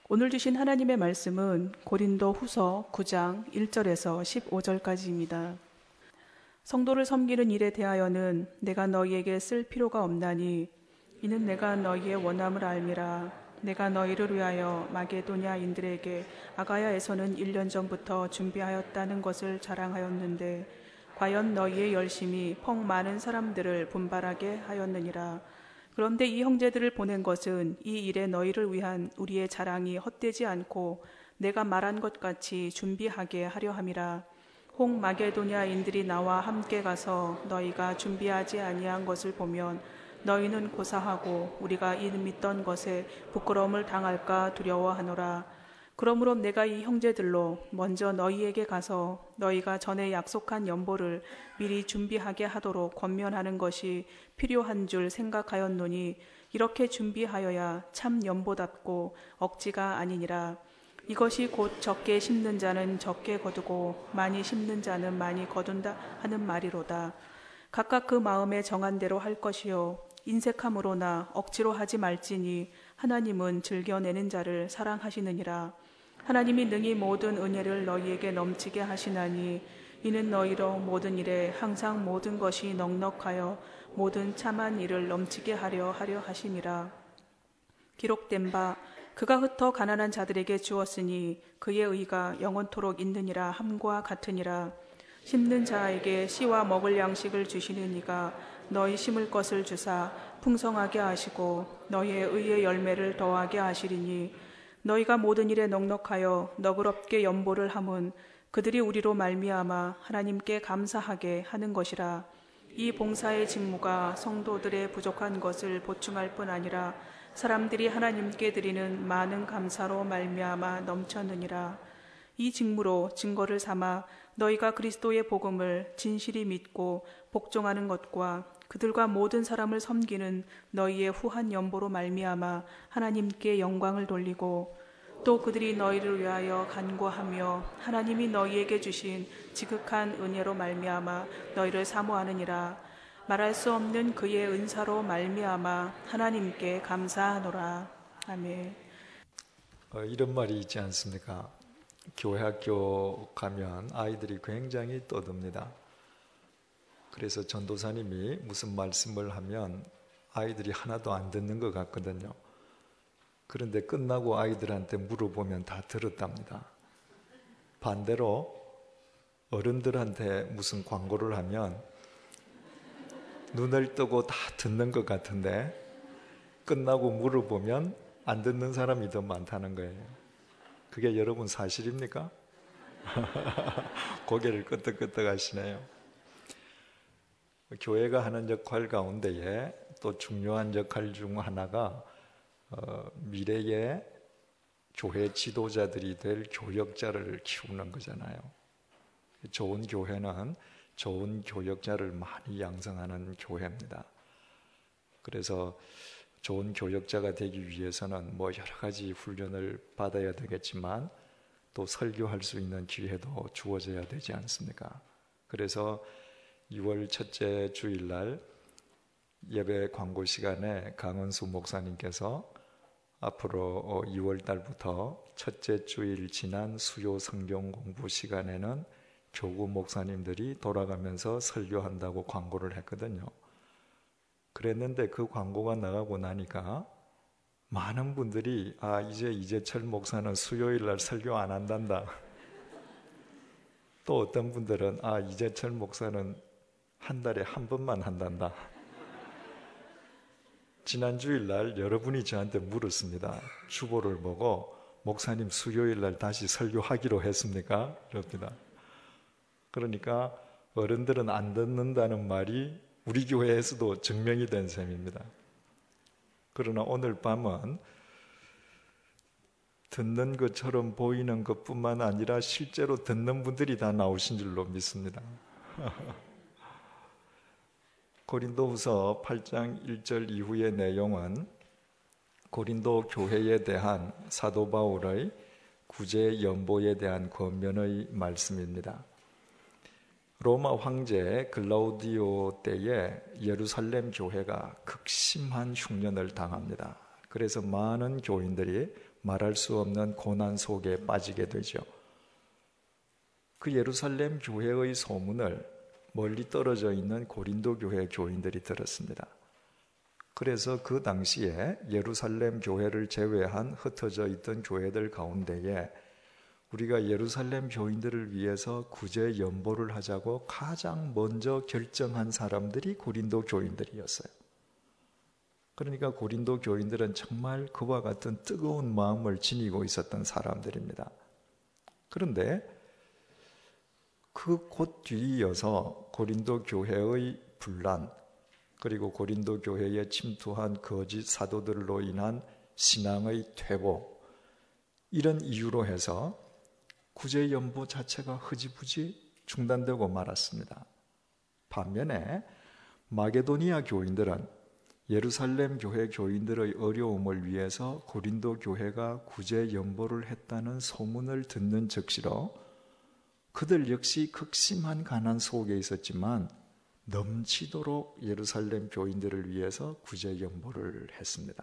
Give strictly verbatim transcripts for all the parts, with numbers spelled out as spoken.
오늘 주신 하나님의 말씀은 고린도 후서 구 장 일 절에서 십오 절까지입니다. 성도를 섬기는 일에 대하여는 내가 너희에게 쓸 필요가 없나니 이는 내가 너희의 원함을 알미라. 내가 너희를 위하여 마게도냐인들에게 아가야에서는 일 년 전부터 준비하였다는 것을 자랑하였는데 과연 너희의 열심이 퍽 많은 사람들을 분발하게 하였느니라. 그런데 이 형제들을 보낸 것은 이 일에 너희를 위한 우리의 자랑이 헛되지 않고 내가 말한 것 같이 준비하게 하려 함이라. 혹 마게도냐인들이 나와 함께 가서 너희가 준비하지 아니한 것을 보면 너희는 고사하고 우리가 이름 믿던 것에 부끄러움을 당할까 두려워하노라. 그러므로 내가 이 형제들로 먼저 너희에게 가서 너희가 전에 약속한 연보를 미리 준비하게 하도록 권면하는 것이 필요한 줄 생각하였노니 이렇게 준비하여야 참 연보답고 억지가 아니니라. 이것이 곧 적게 심는 자는 적게 거두고 많이 심는 자는 많이 거둔다 하는 말이로다. 각각 그 마음에 정한 대로 할 것이요 인색함으로나 억지로 하지 말지니 하나님은 즐겨내는 자를 사랑하시느니라. 하나님이 능히 모든 은혜를 너희에게 넘치게 하시나니 이는 너희로 모든 일에 항상 모든 것이 넉넉하여 모든 참한 일을 넘치게 하려 하려 하심이라. 기록된 바 그가 흩어 가난한 자들에게 주었으니 그의 의가 영원토록 있느니라 함과 같으니라. 심는 자에게 씨와 먹을 양식을 주시는 이가 너희 심을 것을 주사 풍성하게 하시고 너희의 의의 열매를 더하게 하시리니 너희가 모든 일에 넉넉하여 너그럽게 연보를 함은 그들이 우리로 말미암아 하나님께 감사하게 하는 것이라. 이 봉사의 직무가 성도들의 부족한 것을 보충할 뿐 아니라 사람들이 하나님께 드리는 많은 감사로 말미암아 넘쳤느니라. 이 직무로 증거를 삼아 너희가 그리스도의 복음을 진실히 믿고 복종하는 것과 그들과 모든 사람을 섬기는 너희의 후한 연보로 말미암아 하나님께 영광을 돌리고 또 그들이 너희를 위하여 간구하며 하나님이 너희에게 주신 지극한 은혜로 말미암아 너희를 사모하느니라. 말할 수 없는 그의 은사로 말미암아 하나님께 감사하노라. 아멘. 어, 이런 말이 있지 않습니까? 교회 학교 가면 아이들이 굉장히 떠듭니다. 그래서 전도사님이 무슨 말씀을 하면 아이들이 하나도 안 듣는 것 같거든요. 그런데 끝나고 아이들한테 물어보면 다 들었답니다. 반대로 어른들한테 무슨 광고를 하면 눈을 뜨고 다 듣는 것 같은데 끝나고 물어보면 안 듣는 사람이 더 많다는 거예요. 그게 여러분 사실입니까? 고개를 끄덕끄덕 하시네요. 교회가 하는 역할 가운데에 또 중요한 역할 중 하나가 어, 미래의 교회 지도자들이 될 교역자를 키우는 거잖아요. 좋은 교회는 좋은 교역자를 많이 양성하는 교회입니다. 그래서 좋은 교역자가 되기 위해서는 뭐 여러 가지 훈련을 받아야 되겠지만 또 설교할 수 있는 기회도 주어져야 되지 않습니까? 그래서 이월 첫째 주일날 예배 광고 시간에 강은수 목사님께서 앞으로 이월 달부터 첫째 주일 지난 수요 성경 공부 시간에는 교구 목사님들이 돌아가면서 설교한다고 광고를 했거든요. 그랬는데 그 광고가 나가고 나니까 많은 분들이 아 이제 이재철 목사는 수요일 날 설교 안 한단다. 또 어떤 분들은 아 이재철 목사는 한 달에 한 번만 한단다. 지난 주일 날 여러분이 저한테 물었습니다. 주보를 보고 목사님 수요일 날 다시 설교하기로 했습니까? 이럽니다. 그러니까 어른들은 안 듣는다는 말이 우리 교회에서도 증명이 된 셈입니다. 그러나 오늘 밤은 듣는 것처럼 보이는 것뿐만 아니라 실제로 듣는 분들이 다 나오신 줄로 믿습니다. 고린도후서 팔 장 일 절 이후의 내용은 고린도 교회에 대한 사도 바울의 구제 연보에 대한 권면의 말씀입니다. 로마 황제 글라우디오 때에 예루살렘 교회가 극심한 흉년을 당합니다. 그래서 많은 교인들이 말할 수 없는 고난 속에 빠지게 되죠. 그 예루살렘 교회의 소문을 멀리 떨어져 있는 고린도 교회 교인들이 들었습니다. 그래서 그 당시에 예루살렘 교회를 제외한 흩어져 있던 교회들 가운데에 우리가 예루살렘 교인들을 위해서 구제 연보를 하자고 가장 먼저 결정한 사람들이 고린도 교인들이었어요. 그러니까 고린도 교인들은 정말 그와 같은 뜨거운 마음을 지니고 있었던 사람들입니다. 그런데 그 곧 뒤이어서 고린도 교회의 분란, 그리고 고린도 교회에 침투한 거짓 사도들로 인한 신앙의 퇴보, 이런 이유로 해서 구제 연보 자체가 흐지부지 중단되고 말았습니다. 반면에 마게도니아 교인들은 예루살렘 교회 교인들의 어려움을 위해서 고린도 교회가 구제 연보를 했다는 소문을 듣는 즉시로 그들 역시 극심한 가난 속에 있었지만 넘치도록 예루살렘 교인들을 위해서 구제 연보를 했습니다.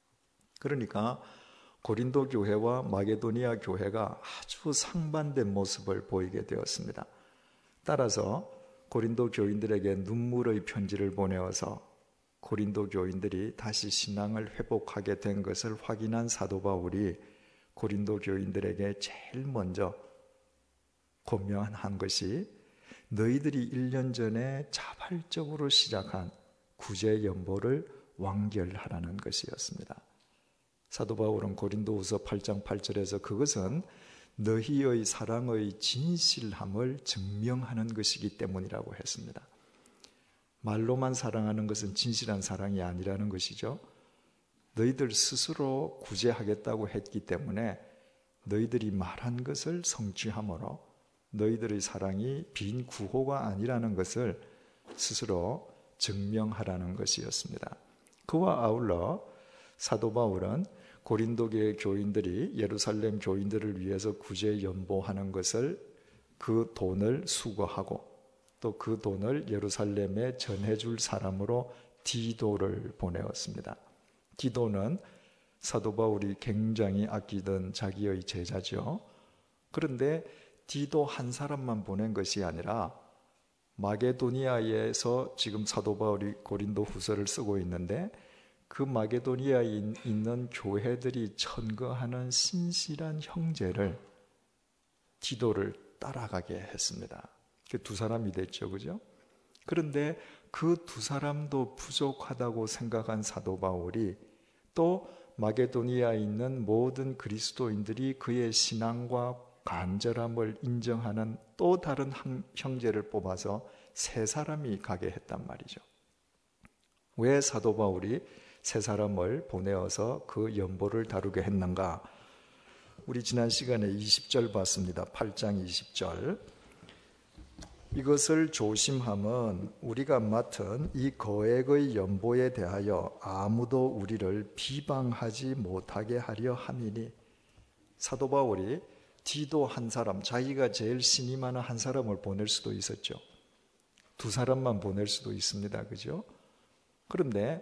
그러니까 고린도 교회와 마게도니아 교회가 아주 상반된 모습을 보이게 되었습니다. 따라서 고린도 교인들에게 눈물의 편지를 보내어서 고린도 교인들이 다시 신앙을 회복하게 된 것을 확인한 사도 바울이 고린도 교인들에게 제일 먼저 권면한 것이 너희들이 일 년 전에 자발적으로 시작한 구제 연보를 완결하라는 것이었습니다. 사도 바울은 고린도후서 팔 장 팔 절에서 그것은 너희의 사랑의 진실함을 증명하는 것이기 때문이라고 했습니다. 말로만 사랑하는 것은 진실한 사랑이 아니라는 것이죠. 너희들 스스로 구제하겠다고 했기 때문에 너희들이 말한 것을 성취함으로 너희들의 사랑이 빈 구호가 아니라는 것을 스스로 증명하라는 것이었습니다. 그와 아울러 사도 바울은 고린도교의 교인들이 예루살렘 교인들을 위해서 구제 연보하는 것을 그 돈을 수거하고 또 그 돈을 예루살렘에 전해줄 사람으로 디도를 보내었습니다. 디도는 사도 바울이 굉장히 아끼던 자기의 제자죠. 그런데 디도 한 사람만 보낸 것이 아니라 마게도니아에서 지금 사도 바울이 고린도 후서를 쓰고 있는데 그 마게도니아에 있는 교회들이 천거하는 신실한 형제를 디도를 따라가게 했습니다. 그 두 사람이 됐죠, 그죠? 그런데 그 두 사람도 부족하다고 생각한 사도 바울이 또 마게도니아에 있는 모든 그리스도인들이 그의 신앙과 간절함을 인정하는 또 다른 형제를 뽑아서 세 사람이 가게 했단 말이죠. 왜 사도 바울이 세 사람을 보내어서 그 연보를 다루게 했는가? 우리 지난 시간에 이십 절 봤습니다. 팔 장 이십 절. 이것을 조심함은 우리가 맡은 이 거액의 연보에 대하여 아무도 우리를 비방하지 못하게 하려 함이니. 사도 바울이 디도 한 사람, 자기가 제일 신이 많은 한 사람을 보낼 수도 있었죠. 두 사람만 보낼 수도 있습니다. 그죠? 그런데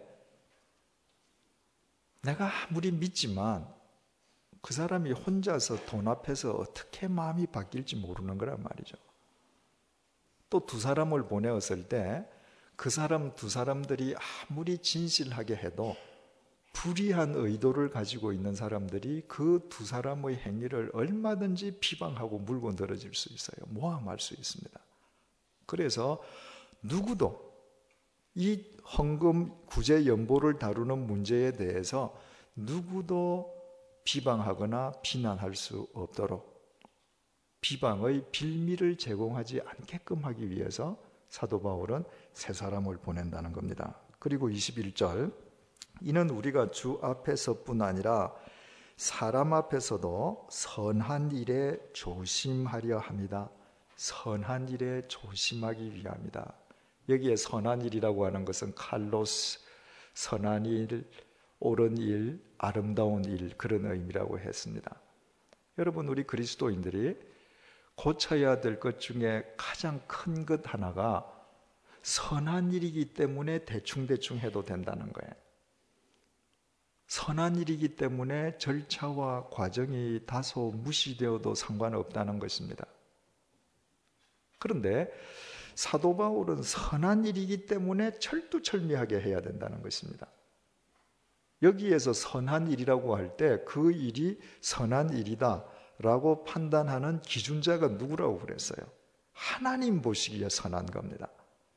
내가 아무리 믿지만 그 사람이 혼자서 돈 앞에서 어떻게 마음이 바뀔지 모르는 거란 말이죠. 또 두 사람을 보내었을 때 그 사람 두 사람들이 아무리 진실하게 해도 불의한 의도를 가지고 있는 사람들이 그 두 사람의 행위를 얼마든지 비방하고 물고 늘어질 수 있어요. 모함할 수 있습니다. 그래서 누구도 이 헌금 구제 연보를 다루는 문제에 대해서 누구도 비방하거나 비난할 수 없도록 비방의 빌미를 제공하지 않게끔 하기 위해서 사도 바울은 세 사람을 보낸다는 겁니다. 그리고 이십일 절, 이는 우리가 주 앞에서뿐 아니라 사람 앞에서도 선한 일에 조심하려 합니다. 선한 일에 조심하기 위함이다. 여기에 선한 일이라고 하는 것은 칼로스, 선한 일, 옳은 일, 아름다운 일, 그런 의미라고 했습니다. 여러분, 우리 그리스도인들이 고쳐야 될 것 중에 가장 큰 것 하나가 선한 일이기 때문에 대충대충 해도 된다는 거예요. 선한 일이기 때문에 절차와 과정이 다소 무시되어도 상관없다는 것입니다. 그런데 사도 바울은 선한 일이기 때문에 철두철미하게 해야 된다는 것입니다. 여기에서 선한 일이라고 할 때 그 일이 선한 일이다 라고 판단하는 기준자가 누구라고 그랬어요? 하나님 보시기에 선한 겁니다.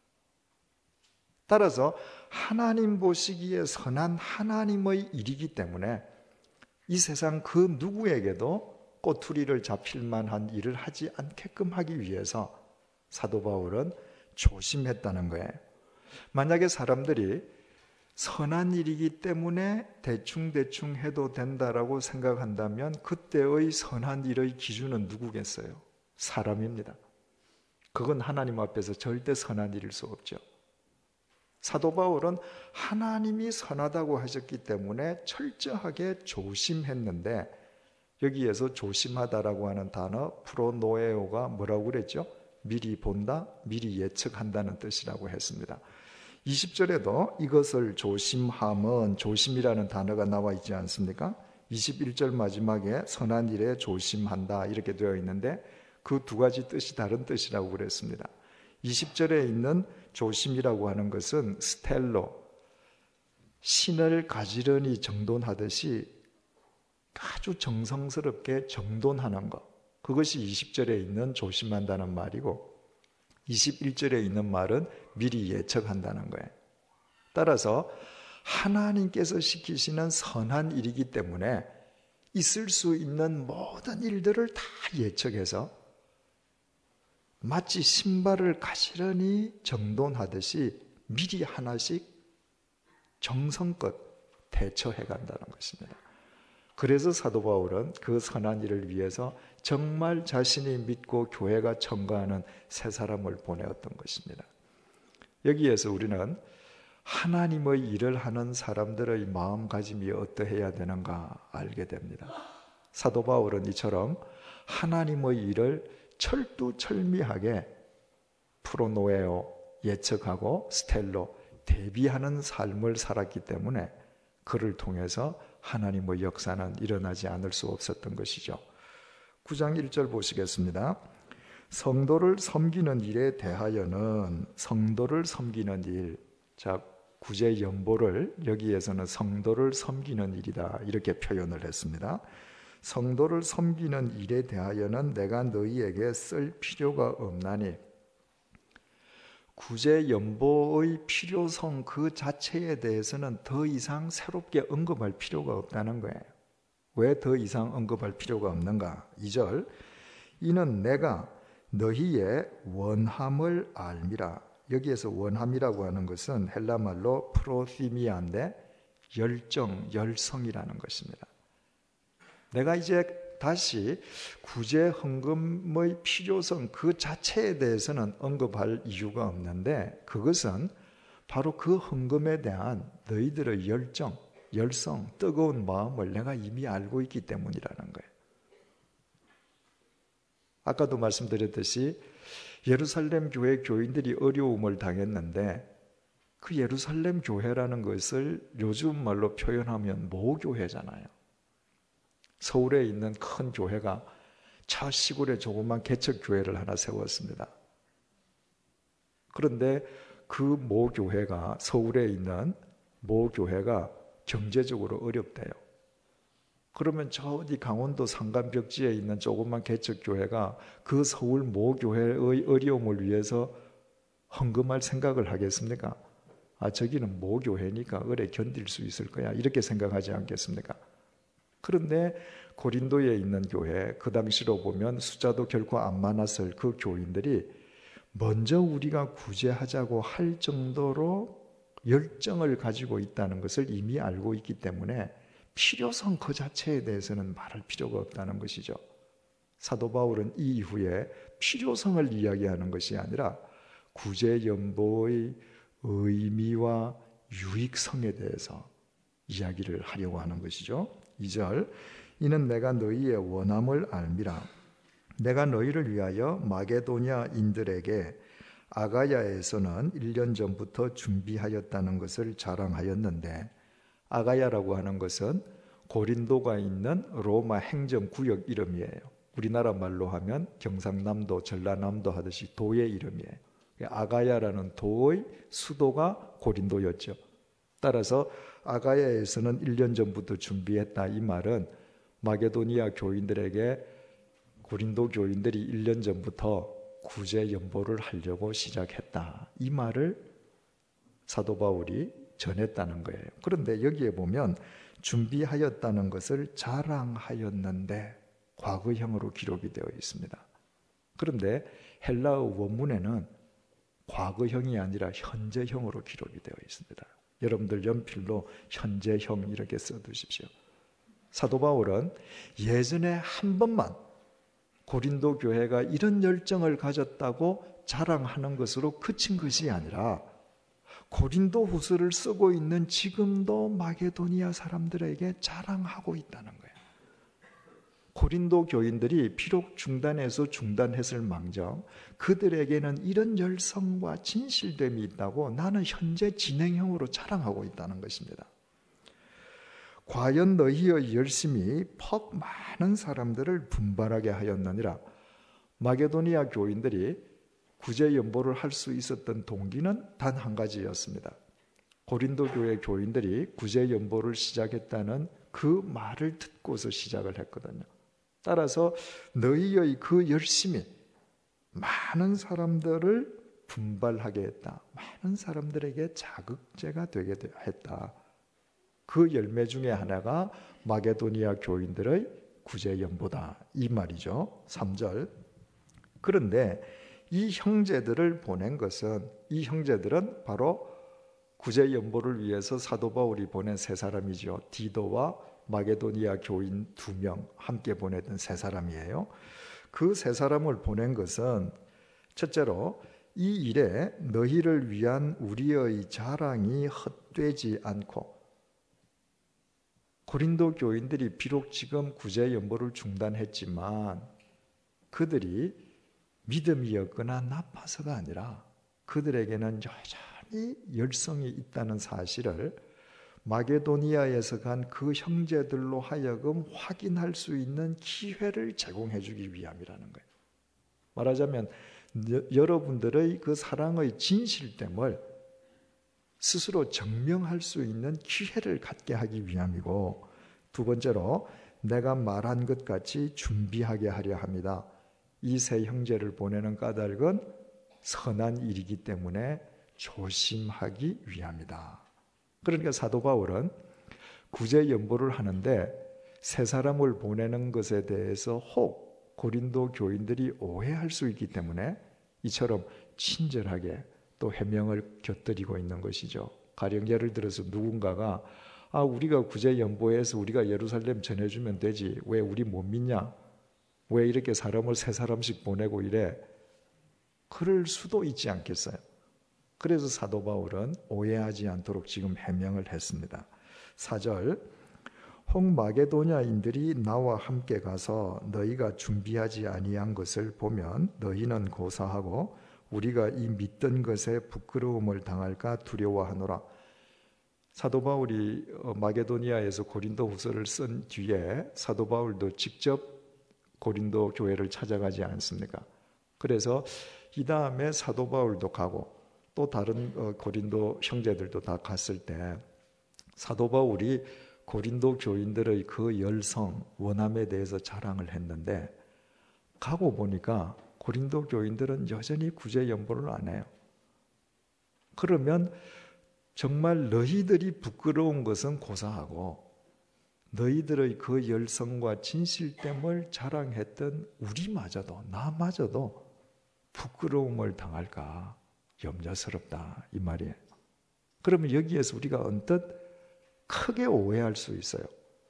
따라서 하나님 보시기에 선한 하나님의 일이기 때문에 이 세상 그 누구에게도 꼬투리를 잡힐 만한 일을 하지 않게끔 하기 위해서 사도 바울은 조심했다는 거예요. 만약에 사람들이 선한 일이기 때문에 대충대충 해도 된다라고 생각한다면 그때의 선한 일의 기준은 누구겠어요? 사람입니다. 그건 하나님 앞에서 절대 선한 일일 수 없죠. 사도 바울은 하나님이 선하다고 하셨기 때문에 철저하게 조심했는데 여기에서 조심하다라고 하는 단어 프로노에오가 뭐라고 그랬죠? 미리 본다, 미리 예측한다는 뜻이라고 했습니다. 이십 절에도 이것을 조심함은 조심이라는 단어가 나와 있지 않습니까? 이십일 절 마지막에 선한 일에 조심한다 이렇게 되어 있는데 그 두 가지 뜻이 다른 뜻이라고 그랬습니다. 이십 절에 있는 조심이라고 하는 것은 스텔로, 신을 가지런히 정돈하듯이 아주 정성스럽게 정돈하는 것, 그것이 이십 절에 있는 조심한다는 말이고 이십일 절에 있는 말은 미리 예측한다는 거예요. 따라서 하나님께서 시키시는 선한 일이기 때문에 있을 수 있는 모든 일들을 다 예측해서 마치 신발을 가지런히 정돈하듯이 미리 하나씩 정성껏 대처해 간다는 것입니다. 그래서 사도 바울은 그 선한 일을 위해서 정말 자신이 믿고 교회가 청구하는 세 사람을 보내었던 것입니다. 여기에서 우리는 하나님의 일을 하는 사람들의 마음가짐이 어떠해야 되는가 알게 됩니다. 사도 바울은 이처럼 하나님의 일을 철두철미하게 프로노에오, 예측하고 스텔로, 대비하는 삶을 살았기 때문에 그를 통해서 하나님의 역사는 일어나지 않을 수 없었던 것이죠. 구 장 일 절 보시겠습니다. 성도를 섬기는 일에 대하여는 성도를 섬기는 일, 자 구제 연보를 여기에서는 성도를 섬기는 일이다 이렇게 표현을 했습니다. 성도를 섬기는 일에 대하여는 내가 너희에게 쓸 필요가 없나니, 구제 연보의 필요성 그 자체에 대해서는 더 이상 새롭게 언급할 필요가 없다는 거예요. 왜 더 이상 언급할 필요가 없는가? 이 절, 이는 내가 너희의 원함을 알미라. 여기에서 원함이라고 하는 것은 헬라말로 프로시미아인데 열정, 열성이라는 것입니다. 내가 이제 다시 구제 헌금의 필요성 그 자체에 대해서는 언급할 이유가 없는데 그것은 바로 그 헌금에 대한 너희들의 열정, 열성, 뜨거운 마음을 내가 이미 알고 있기 때문이라는 거예요. 아까도 말씀드렸듯이 예루살렘 교회 교인들이 어려움을 당했는데 그 예루살렘 교회라는 것을 요즘 말로 표현하면 모교회잖아요. 서울에 있는 큰 교회가 저 시골에 조그만 개척교회를 하나 세웠습니다. 그런데 그 모교회가, 서울에 있는 모교회가 경제적으로 어렵대요. 그러면 저 어디 강원도 산간벽지에 있는 조그만 개척교회가 그 서울 모교회의 어려움을 위해서 헌금할 생각을 하겠습니까? 아, 저기는 모교회니까 오래 견딜 수 있을 거야, 이렇게 생각하지 않겠습니까? 그런데 고린도에 있는 교회, 그 당시로 보면 숫자도 결코 안 많았을 그 교인들이 먼저 우리가 구제하자고 할 정도로 열정을 가지고 있다는 것을 이미 알고 있기 때문에 필요성 그 자체에 대해서는 말할 필요가 없다는 것이죠. 사도 바울은 이 이후에 필요성을 이야기하는 것이 아니라 구제연보의 의미와 유익성에 대해서 이야기를 하려고 하는 것이죠. 이 절, 이는 내가 너희의 원함을 알미라. 내가 너희를 위하여 마게도냐인들에게 아가야에서는 일 년 전부터 준비하였다는 것을 자랑하였는데 아가야라고 하는 것은 고린도가 있는 로마 행정구역 이름이에요. 우리나라 말로 하면 경상남도, 전라남도 하듯이 도의 이름이에요. 아가야라는 도의 수도가 고린도였죠. 따라서 아가야에서는 일 년 전부터 준비했다. 이 말은 마게도니아 교인들에게 고린도 교인들이 일 년 전부터 구제 연보를 하려고 시작했다. 이 말을 사도 바울이 전했다는 거예요. 그런데 여기에 보면 준비하였다는 것을 자랑하였는데 과거형으로 기록이 되어 있습니다. 그런데 헬라어 원문에는 과거형이 아니라 현재형으로 기록이 되어 있습니다. 여러분들 연필로 현재형 이렇게 써두십시오. 사도 바울은 예전에 한 번만 고린도 교회가 이런 열정을 가졌다고 자랑하는 것으로 그친 것이 아니라 고린도 후서를 쓰고 있는 지금도 마게도니아 사람들에게 자랑하고 있다는 거예요. 고린도 교인들이 비록 중단해서 중단했을 망정 그들에게는 이런 열성과 진실됨이 있다고 나는 현재 진행형으로 자랑하고 있다는 것입니다. 과연 너희의 열심이 퍽 많은 사람들을 분발하게 하였느니라. 마게도니아 교인들이 구제 연보를 할 수 있었던 동기는 단 한 가지였습니다. 고린도 교회 교인들이 구제 연보를 시작했다는 그 말을 듣고서 시작을 했거든요. 따라서 너희의 그 열심이 많은 사람들을 분발하게 했다. 많은 사람들에게 자극제가 되게 했다. 그 열매 중에 하나가 마게도니아 교인들의 구제 연보다. 이 말이죠. 삼 절. 그런데 이 형제들을 보낸 것은 이 형제들은 바로 구제 연보를 위해서 사도 바울이 보낸 세 사람이죠. 디도와 마게도니아 교인 두 명 함께 보냈던 세 사람이에요. 그 세 사람을 보낸 것은 첫째로 이 일에 너희를 위한 우리의 자랑이 헛되지 않고, 고린도 교인들이 비록 지금 구제 연보를 중단했지만 그들이 믿음이 없거나 나빠서가 아니라 그들에게는 여전히 열성이 있다는 사실을 마게도니아에서 간 그 형제들로 하여금 확인할 수 있는 기회를 제공해 주기 위함이라는 거예요. 말하자면 여, 여러분들의 그 사랑의 진실됨을 스스로 증명할 수 있는 기회를 갖게 하기 위함이고, 두 번째로 내가 말한 것 같이 준비하게 하려 합니다. 이 세 형제를 보내는 까닭은 선한 일이기 때문에 조심하기 위함이다. 그러니까 사도 바울은 구제 연보를 하는데 세 사람을 보내는 것에 대해서 혹 고린도 교인들이 오해할 수 있기 때문에 이처럼 친절하게 또 해명을 곁들이고 있는 것이죠. 가령 예를 들어서 누군가가 아 우리가 구제 연보해서 우리가 예루살렘 전해주면 되지 왜 우리 못 믿냐? 왜 이렇게 사람을 세 사람씩 보내고 이래? 그럴 수도 있지 않겠어요? 그래서 사도 바울은 오해하지 않도록 지금 해명을 했습니다. 사 절. 혹 마게도냐인들이 나와 함께 가서 너희가 준비하지 아니한 것을 보면 너희는 고사하고 우리가 이 믿던 것에 부끄러움을 당할까 두려워하노라. 사도 바울이 마게도니아에서 고린도 후서를 쓴 뒤에 사도 바울도 직접 고린도 교회를 찾아가지 않습니까? 그래서 이 다음에 사도 바울도 가고 또 다른 고린도 형제들도 다 갔을 때 사도 바울이 고린도 교인들의 그 열성, 원함에 대해서 자랑을 했는데 가고 보니까 고린도 교인들은 여전히 구제 연보를 안 해요. 그러면 정말 너희들이 부끄러운 것은 고사하고 너희들의 그 열성과 진실됨을 자랑했던 우리마저도 나마저도 부끄러움을 당할까 염려스럽다 이 말이에요. 그러면 여기에서 우리가 언뜻 크게 오해할 수 있어요.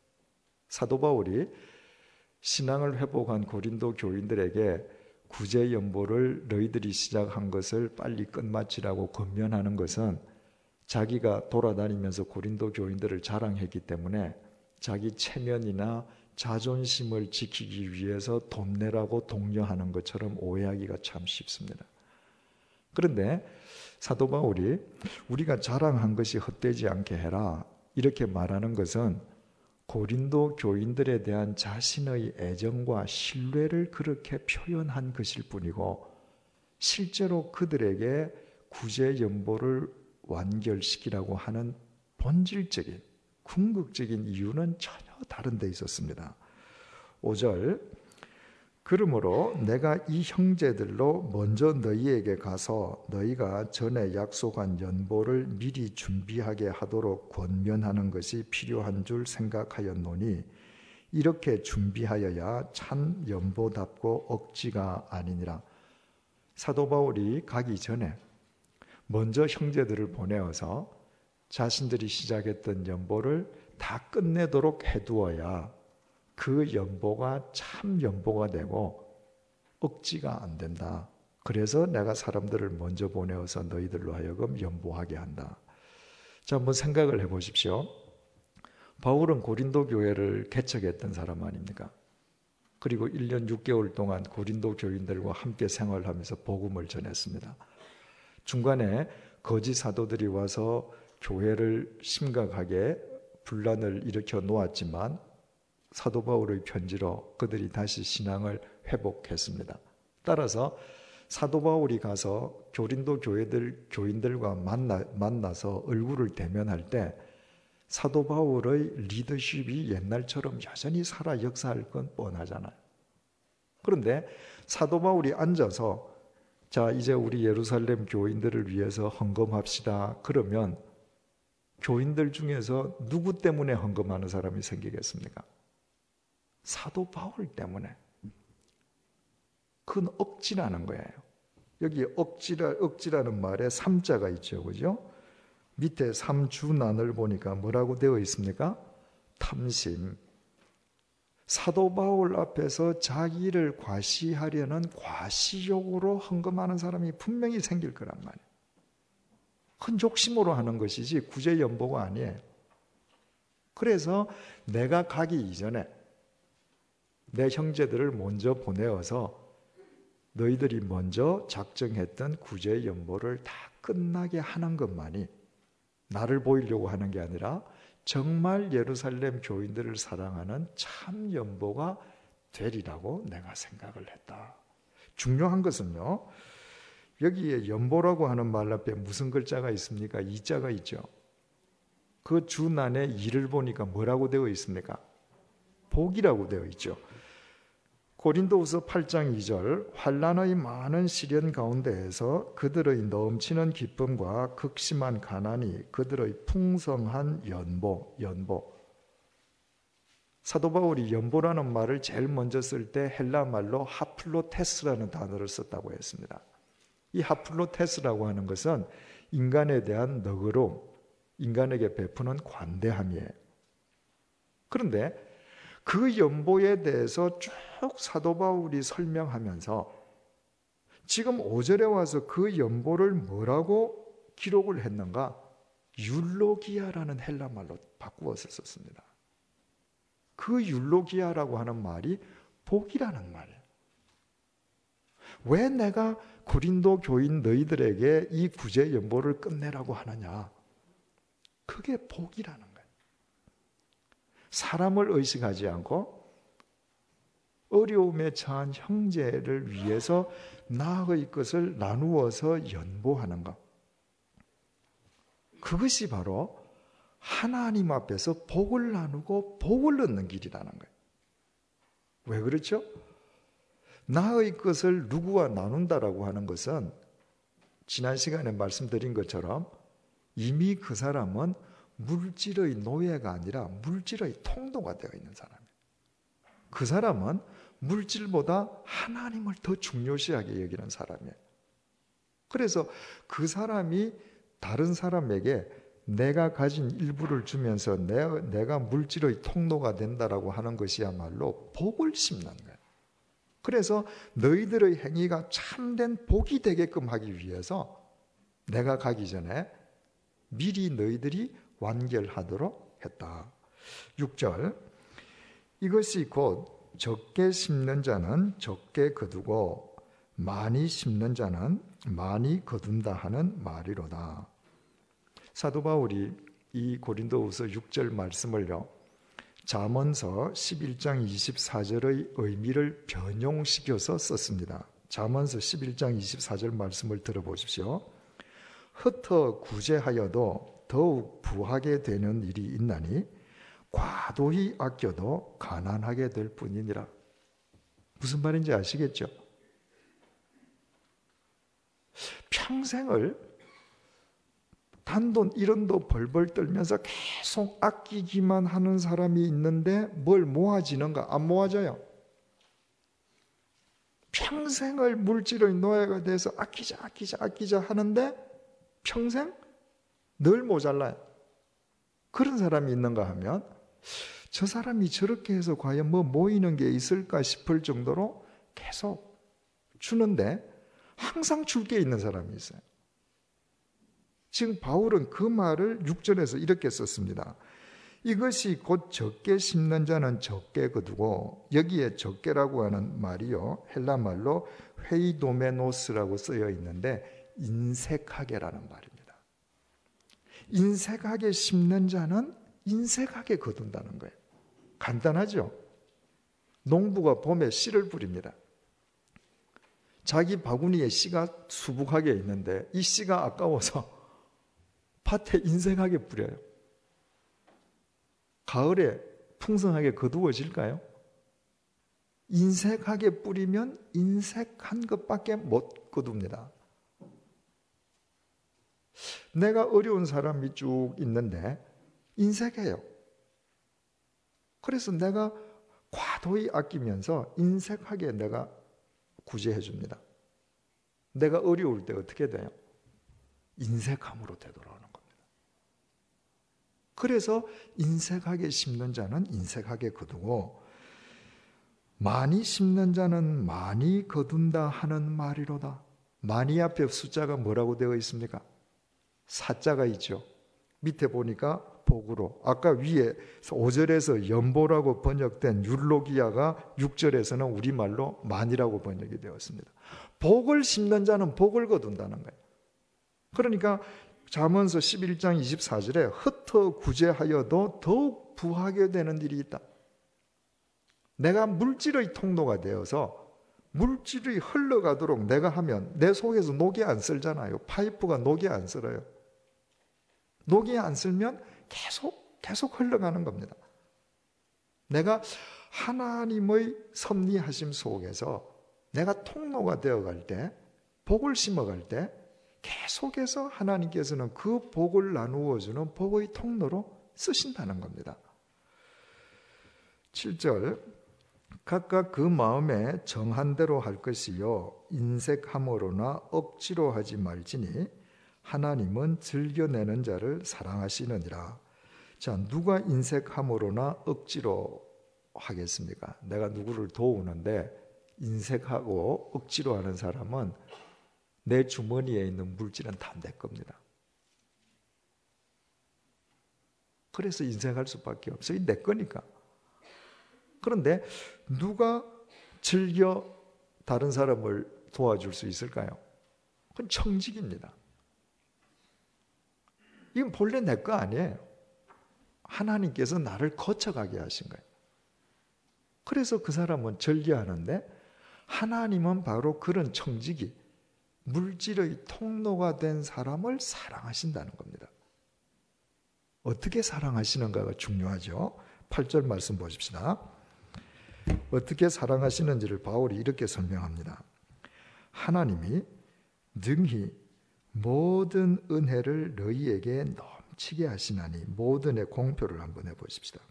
사도 바울이 신앙을 회복한 고린도 교인들에게 구제 연보를 너희들이 시작한 것을 빨리 끝마치라고 권면하는 것은 자기가 돌아다니면서 고린도 교인들을 자랑했기 때문에 자기 체면이나 자존심을 지키기 위해서 돈 내라고 독려하는 것처럼 오해하기가 참 쉽습니다. 그런데 사도 바울이 우리가 자랑한 것이 헛되지 않게 해라. 이렇게 말하는 것은 고린도 교인들에 대한 자신의 애정과 신뢰를 그렇게 표현한 것일 뿐이고 실제로 그들에게 구제 연보를 완결시키라고 하는 본질적인 궁극적인 이유는 전혀 다른 데 있었습니다. 오 절 그러므로 내가 이 형제들로 먼저 너희에게 가서 너희가 전에 약속한 연보를 미리 준비하게 하도록 권면하는 것이 필요한 줄 생각하였노니 이렇게 준비하여야 참 연보답고 억지가 아니니라. 사도 바울이 가기 전에 먼저 형제들을 보내어서 자신들이 시작했던 연보를 다 끝내도록 해두어야 그 연보가 참 연보가 되고 억지가 안 된다. 그래서 내가 사람들을 먼저 보내어서 너희들로 하여금 연보하게 한다. 자, 한번 생각을 해보십시오. 바울은 고린도 교회를 개척했던 사람 아닙니까? 그리고 일 년 육 개월 동안 고린도 교인들과 함께 생활하면서 복음을 전했습니다. 중간에 거짓 사도들이 와서 교회를 심각하게 분란을 일으켜 놓았지만 사도 바울의 편지로 그들이 다시 신앙을 회복했습니다. 따라서 사도 바울이 가서 고린도 교회들 교인들과 만나 만나서 얼굴을 대면할 때 사도 바울의 리더십이 옛날처럼 여전히 살아 역사할 건 뻔하잖아요. 그런데 사도 바울이 앉아서 자, 이제 우리 예루살렘 교인들을 위해서 헌금합시다. 그러면 교인들 중에서 누구 때문에 헌금하는 사람이 생기겠습니까? 사도 바울 때문에. 그건 억지라는 거예요. 여기 억지라, 억지라는 말에 삼자가 있죠. 그죠? 밑에 삼주난을 보니까 뭐라고 되어 있습니까? 탐심. 사도 바울 앞에서 자기를 과시하려는 과시욕으로 헌금하는 사람이 분명히 생길 거란 말이에요. 큰 욕심으로 하는 것이지 구제 연보가 아니에요. 그래서 내가 가기 이전에 내 형제들을 먼저 보내어서 너희들이 먼저 작정했던 구제 연보를 다 끝나게 하는 것만이 나를 보이려고 하는 게 아니라 정말 예루살렘 교인들을 사랑하는 참 연보가 되리라고 내가 생각을 했다. 중요한 것은요, 여기에 연보라고 하는 말 앞에 무슨 글자가 있습니까? 이자가 있죠. 그 주난에 이를 보니까 뭐라고 되어 있습니까? 복이라고 되어 있죠. 고린도후서 팔 장 이 절 환난의 많은 시련 가운데에서 그들의 넘치는 기쁨과 극심한 가난이 그들의 풍성한 연보, 연보. 사도 바울이 연보라는 말을 제일 먼저 쓸 때 헬라 말로 하플로테스라는 단어를 썼다고 했습니다. 이 하플로테스라고 하는 것은 인간에 대한 너그러움, 인간에게 베푸는 관대함이에요. 그런데 그 연보에 대해서 쭉 사도 바울이 설명하면서 지금 오 절에 와서 그 연보를 뭐라고 기록을 했는가? 율로기아라는 헬라 말로 바꾸어서 썼습니다. 그 율로기아라고 하는 말이 복이라는 말이에요. 왜 내가 고린도 교인 너희들에게 이 구제 연보를 끝내라고 하느냐? 그게 복이라는 거예요. 사람을 의식하지 않고 어려움에 처한 형제를 위해서 나의 것을 나누어서 연보하는 것. 그것이 바로 하나님 앞에서 복을 나누고 복을 얻는 길이라는 거예요. 왜 그렇죠? 나의 것을 누구와 나눈다라고 하는 것은 지난 시간에 말씀드린 것처럼 이미 그 사람은 물질의 노예가 아니라 물질의 통도가 되어 있는 사람이에요. 그 사람은 물질보다 하나님을 더 중요시하게 여기는 사람이에요. 그래서 그 사람이 다른 사람에게 내가 가진 일부를 주면서 내가, 내가 물질의 통로가 된다라고 하는 것이야말로 복을 심는 거예요. 그래서 너희들의 행위가 참된 복이 되게끔 하기 위해서 내가 가기 전에 미리 너희들이 완결하도록 했다. 육 절 이것이 곧 적게 심는 자는 적게 거두고 많이 심는 자는 많이 거둔다 하는 말이로다. 사도 바울이 이 고린도후서 육 절 말씀을요, 잠언서 십일 장 이십사 절의 의미를 변용시켜서 썼습니다. 잠언서 십일 장 이십사 절 말씀을 들어보십시오. 흩어 구제하여도 더욱 부하게 되는 일이 있나니 과도히 아껴도 가난하게 될 뿐이니라. 무슨 말인지 아시겠죠? 평생을 단돈 일원도 벌벌 떨면서 계속 아끼기만 하는 사람이 있는데 뭘 모아지는가? 안 모아져요. 평생을 물질의 노예가 돼서 아끼자 아끼자 아끼자 하는데 평생 늘 모자라요. 그런 사람이 있는가 하면 저 사람이 저렇게 해서 과연 뭐 모이는 게 있을까 싶을 정도로 계속 주는데 항상 줄 게 있는 사람이 있어요. 지금 바울은 그 말을 육 절에서 이렇게 썼습니다. 이것이 곧 적게 심는 자는 적게 거두고, 여기에 적게라고 하는 말이요, 헬라 말로 회이도메노스라고 쓰여 있는데 인색하게라는 말입니다. 인색하게 심는 자는 인색하게 거둔다는 거예요. 간단하죠? 농부가 봄에 씨를 뿌립니다. 자기 바구니에 씨가 수북하게 있는데 이 씨가 아까워서 밭에 인색하게 뿌려요. 가을에 풍성하게 거두어질까요? 인색하게 뿌리면 인색한 것밖에 못 거둡니다. 내가 어려운 사람이 쭉 있는데 인색해요. 그래서 내가 과도히 아끼면서 인색하게 내가 구제해 줍니다. 내가 어려울 때 어떻게 돼요? 인색함으로 되돌아오는 겁니다. 그래서 인색하게 심는 자는 인색하게 거두고 많이 심는 자는 많이 거둔다 하는 말이로다. 많이 앞에 숫자가 뭐라고 되어 있습니까? 사자가 있죠. 밑에 보니까 복으로, 아까 위에 오 절에서 연보라고 번역된 율로기아가 육 절에서는 우리말로 많이라고 번역이 되었습니다. 복을 심는 자는 복을 거둔다는 거예요. 그러니까 잠언서 십일 장 이십사 절에 흩어 구제하여도 더욱 부하게 되는 일이 있다. 내가 물질의 통로가 되어서 물질이 흘러가도록 내가 하면 내 속에서 녹이 안 쓸잖아요. 파이프가 녹이 안 쓸어요. 녹이 안 쓸면 계속 계속 흘러가는 겁니다. 내가 하나님의 섭리하심 속에서 내가 통로가 되어갈 때, 복을 심어갈 때 계속해서 하나님께서는 그 복을 나누어주는 복의 통로로 쓰신다는 겁니다. 칠 절, 각각 그 마음에 정한 대로 할 것이요 인색함으로나 억지로 하지 말지니 하나님은 즐겨내는 자를 사랑하시느니라. 자, 누가 인색함으로나 억지로 하겠습니까? 내가 누구를 도우는데 인색하고 억지로 하는 사람은 내 주머니에 있는 물질은 다 내 겁니다. 그래서 인색할 수밖에 없어요. 내 거니까. 그런데 누가 즐겨 다른 사람을 도와줄 수 있을까요? 그건 청직입니다. 이건 본래 내 거 아니에요. 하나님께서 나를 거쳐가게 하신 거예요. 그래서 그 사람은 즐겨하는데 하나님은 바로 그런 청직이 물질의 통로가 된 사람을 사랑하신다는 겁니다. 어떻게 사랑하시는가가 중요하죠. 팔 절 말씀 보십시다. 어떻게 사랑하시는지를 바울이 이렇게 설명합니다. 하나님이 능히 모든 은혜를 너희에게 넘치게 하시나니, 모든의 공표를 한번 해보십시다.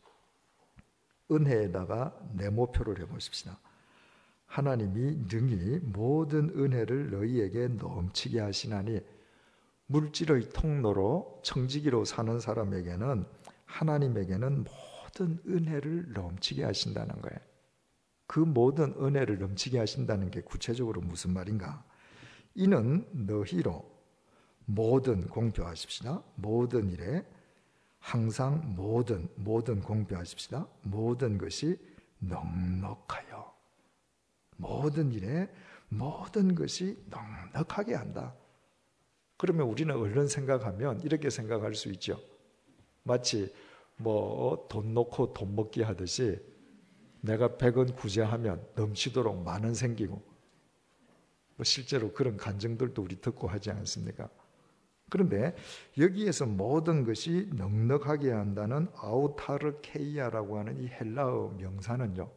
은혜에다가 네모표를 해보십시다. 하나님이 능히 모든 은혜를 너희에게 넘치게 하시나니, 물질의 통로로 청지기로 사는 사람에게는 하나님에게는 모든 은혜를 넘치게 하신다는 거예요. 그 모든 은혜를 넘치게 하신다는 게 구체적으로 무슨 말인가? 이는 너희로 모든 공표하십시다. 모든 일에 항상 모든 모든 공표하십시다. 모든 것이 넉넉하여, 모든 일에 모든 것이 넉넉하게 한다. 그러면 우리는 얼른 생각하면 이렇게 생각할 수 있죠. 마치 뭐 돈 놓고 돈 먹기 하듯이 내가 백 원 구제하면 넘치도록 만 원 생기고, 뭐 실제로 그런 간증들도 우리 듣고 하지 않습니까? 그런데 여기에서 모든 것이 넉넉하게 한다는 아우타르케이아라고 하는 이 헬라어 명사는요,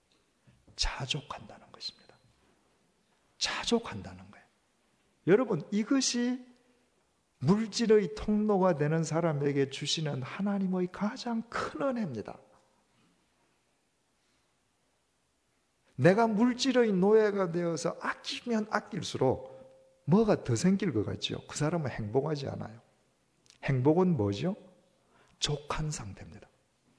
자족한다는 것입니다. 자족한다는 거예요. 여러분, 이것이 물질의 통로가 되는 사람에게 주시는 하나님의 가장 큰 은혜입니다. 내가 물질의 노예가 되어서 아끼면 아낄수록 뭐가 더 생길 것 같죠? 그 사람은 행복하지 않아요. 행복은 뭐죠? 족한 상태입니다.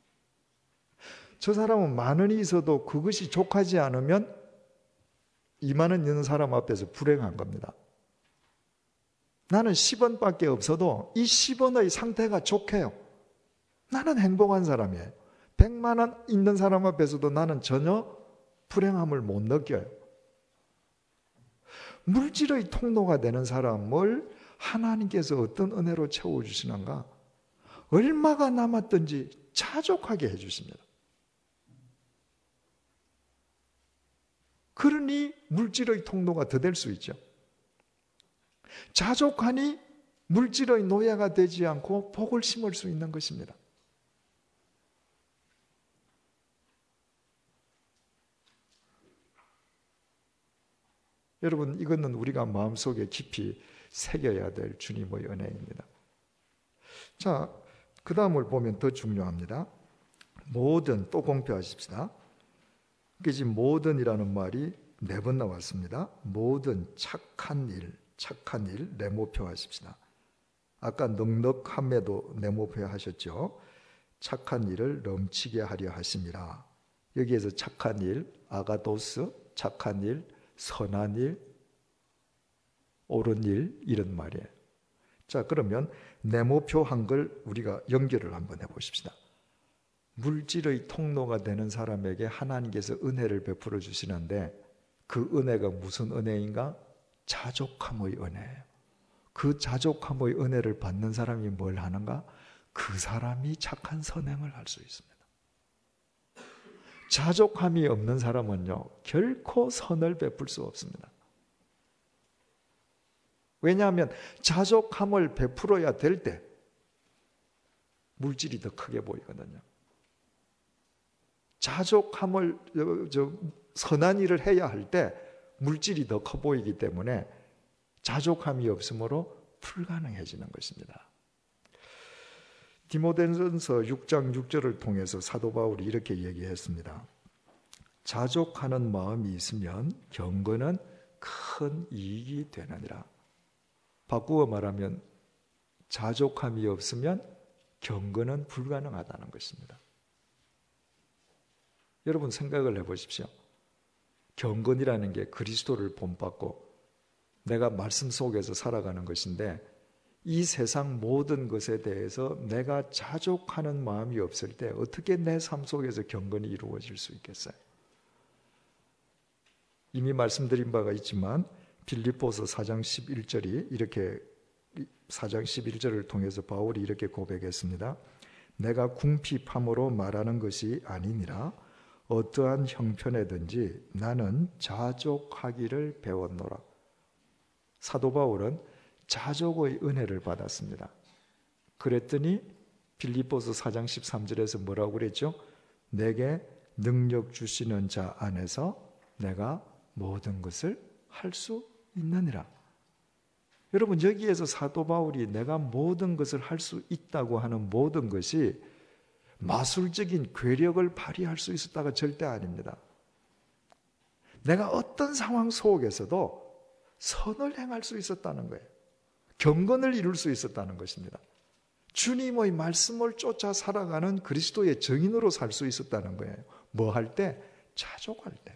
저 사람은 만 원이 있어도 그것이 족하지 않으면 이만 원 있는 사람 앞에서 불행한 겁니다. 나는 십 원밖에 없어도 이 십 원의 상태가 족해요. 나는 행복한 사람이에요. 백만 원 있는 사람 앞에서도 나는 전혀 불행함을 못 느껴요. 물질의 통로가 되는 사람을 하나님께서 어떤 은혜로 채워주시는가? 얼마가 남았든지 자족하게 해주십니다. 그러니 물질의 통로가 더 될 수 있죠. 자족하니 물질의 노예가 되지 않고 복을 심을 수 있는 것입니다. 여러분, 이거는 우리가 마음속에 깊이 새겨야 될 주님의 은혜입니다. 자, 그 다음을 보면 더 중요합니다. 모든, 또 공표하십시다. 그게 지금 모든이라는 말이 네 번 나왔습니다. 모든 착한 일, 착한 일 네모표하십시다. 아까 넉넉함에도 네모표 하셨죠. 착한 일을 넘치게 하려 하심이라. 여기에서 착한 일, 아가도스, 착한 일, 선한 일, 옳은 일, 이런 말이에요. 자, 그러면 네모표 한 걸 우리가 연결을 한번 해보십시다. 물질의 통로가 되는 사람에게 하나님께서 은혜를 베풀어 주시는데 그 은혜가 무슨 은혜인가? 자족함의 은혜예요. 그 자족함의 은혜를 받는 사람이 뭘 하는가? 그 사람이 착한 선행을 할 수 있습니다. 자족함이 없는 사람은요, 결코 선을 베풀 수 없습니다. 왜냐하면 자족함을 베풀어야 될 때 물질이 더 크게 보이거든요. 자족함을, 저, 선한 일을 해야 할 때 물질이 더 커 보이기 때문에 자족함이 없으므로 불가능해지는 것입니다. 디모데전서 육 장 육 절을 통해서 사도 바울이 이렇게 얘기했습니다. 자족하는 마음이 있으면 경건은 큰 이익이 되느니라. 바꾸어 말하면 자족함이 없으면 경건은 불가능하다는 것입니다. 여러분 생각을 해보십시오. 경건이라는 게 그리스도를 본받고 내가 말씀 속에서 살아가는 것인데 이 세상 모든 것에 대해서 내가 자족하는 마음이 없을 때 어떻게 내 삶 속에서 경건이 이루어질 수 있겠어요? 이미 말씀드린 바가 있지만 빌립보서 사 장 십일 절이 이렇게 사 장 십일 절을 통해서 바울이 이렇게 고백했습니다. 내가 궁핍함으로 말하는 것이 아니니라 어떠한 형편에든지 나는 자족하기를 배웠노라. 사도 바울은 자족의 은혜를 받았습니다. 그랬더니 빌립보서 사 장 십삼 절에서 뭐라고 그랬죠? 내게 능력 주시는 자 안에서 내가 모든 것을 할 수 있느니라. 여러분 여기에서 사도 바울이 내가 모든 것을 할 수 있다고 하는 모든 것이 마술적인 괴력을 발휘할 수 있었다가 절대 아닙니다. 내가 어떤 상황 속에서도 선을 행할 수 있었다는 거예요. 경건을 이룰 수 있었다는 것입니다. 주님의 말씀을 쫓아 살아가는 그리스도의 증인으로 살 수 있었다는 거예요. 뭐 할 때? 자족할 때.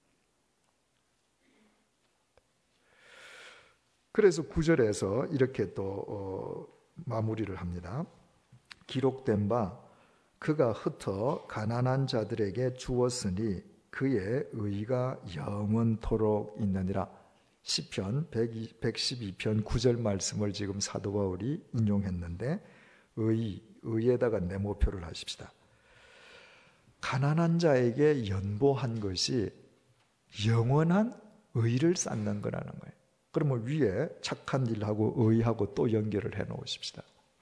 그래서 구 절에서 이렇게 또 어, 마무리를 합니다. 기록된 바 그가 흩어 가난한 자들에게 주었으니 그의 의가 영원토록 있느니라. 시편 백십이 편 구 절 말씀을 지금 사도 바울이 인용했는데 의, 의에다가 네모표를 하십시다. 가난한 자에게 연보한 것이 영원한 의를 쌓는 거라는 거예요. 그러면 위에 착한 일하고 의하고 또 연결을 해 놓으십시다.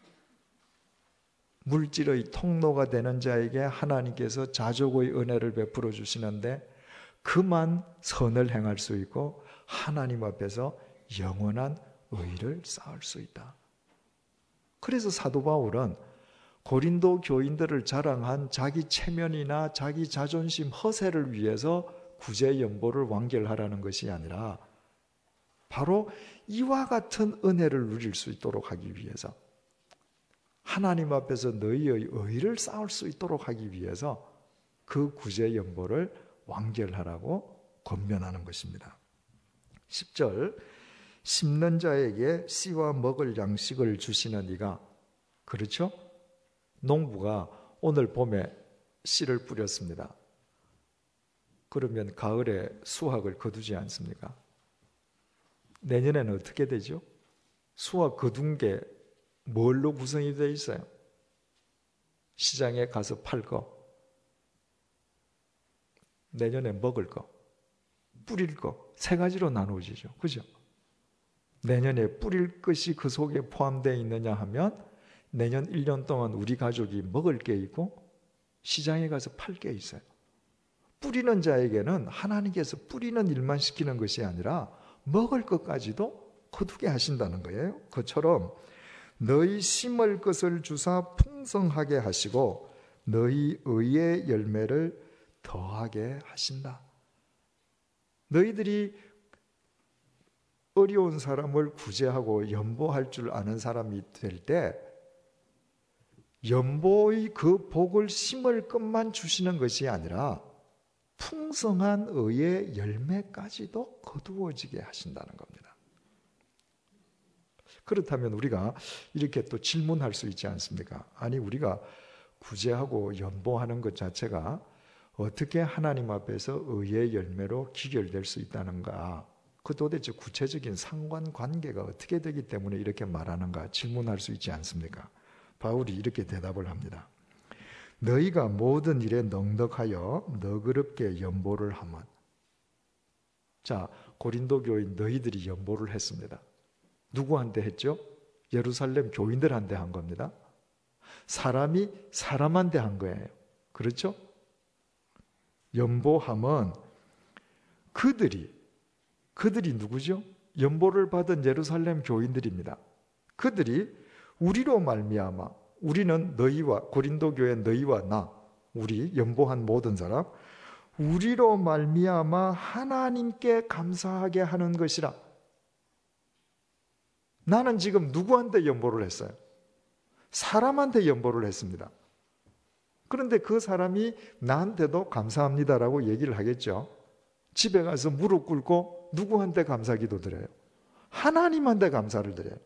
물질의 통로가 되는 자에게 하나님께서 자족의 은혜를 베풀어 주시는데 그만 선을 행할 수 있고 하나님 앞에서 영원한 의를 쌓을 수 있다. 그래서 사도 바울은 고린도 교인들을 자랑한 자기 체면이나 자기 자존심 허세를 위해서 구제 연보를 완결하라는 것이 아니라 바로 이와 같은 은혜를 누릴 수 있도록 하기 위해서, 하나님 앞에서 너희의 의를 쌓을 수 있도록 하기 위해서 그 구제 연보를 완결하라고 권면하는 것입니다. 십 절, 심는 자에게 씨와 먹을 양식을 주시는 이가, 그렇죠? 농부가 오늘 봄에 씨를 뿌렸습니다. 그러면 가을에 수확을 거두지 않습니까? 내년에는 어떻게 되죠? 수확 거둔 게 뭘로 구성이 되어 있어요? 시장에 가서 팔 거, 내년에 먹을 거, 뿌릴 거, 세 가지로 나누어지죠. 그죠? 내년에 뿌릴 것이 그 속에 포함되어 있느냐 하면 내년 일 년 동안 우리 가족이 먹을 게 있고 시장에 가서 팔 게 있어요. 뿌리는 자에게는 하나님께서 뿌리는 일만 시키는 것이 아니라 먹을 것까지도 거두게 하신다는 거예요. 그처럼 너희 심을 것을 주사 풍성하게 하시고 너희 의의 열매를 더하게 하신다. 너희들이 어려운 사람을 구제하고 연보할 줄 아는 사람이 될 때 연보의 그 복을 심을 것만 주시는 것이 아니라 풍성한 의의 열매까지도 거두어지게 하신다는 겁니다. 그렇다면 우리가 이렇게 또 질문할 수 있지 않습니까? 아니, 우리가 구제하고 연보하는 것 자체가 어떻게 하나님 앞에서 의의 열매로 기결될 수 있다는가? 그 도대체 구체적인 상관관계가 어떻게 되기 때문에 이렇게 말하는가 질문할 수 있지 않습니까? 바울이 이렇게 대답을 합니다. 너희가 모든 일에 넉넉하여 너그럽게 연보를 하면, 자, 고린도 교인 너희들이 연보를 했습니다. 누구한테 했죠? 예루살렘 교인들한테 한 겁니다. 사람이 사람한테 한 거예요. 그렇죠? 연보함은 그들이 그들이 누구죠? 연보를 받은 예루살렘 교인들입니다. 그들이 우리로 말미암아, 우리는 너희와 고린도 교회 너희와 나, 우리 연보한 모든 사람, 우리로 말미암아 하나님께 감사하게 하는 것이라. 나는 지금 누구한테 연보를 했어요? 사람한테 연보를 했습니다. 그런데 그 사람이 나한테도 감사합니다라고 얘기를 하겠죠. 집에 가서 무릎 꿇고 누구한테 감사기도 드려요? 하나님한테 감사를 드려요.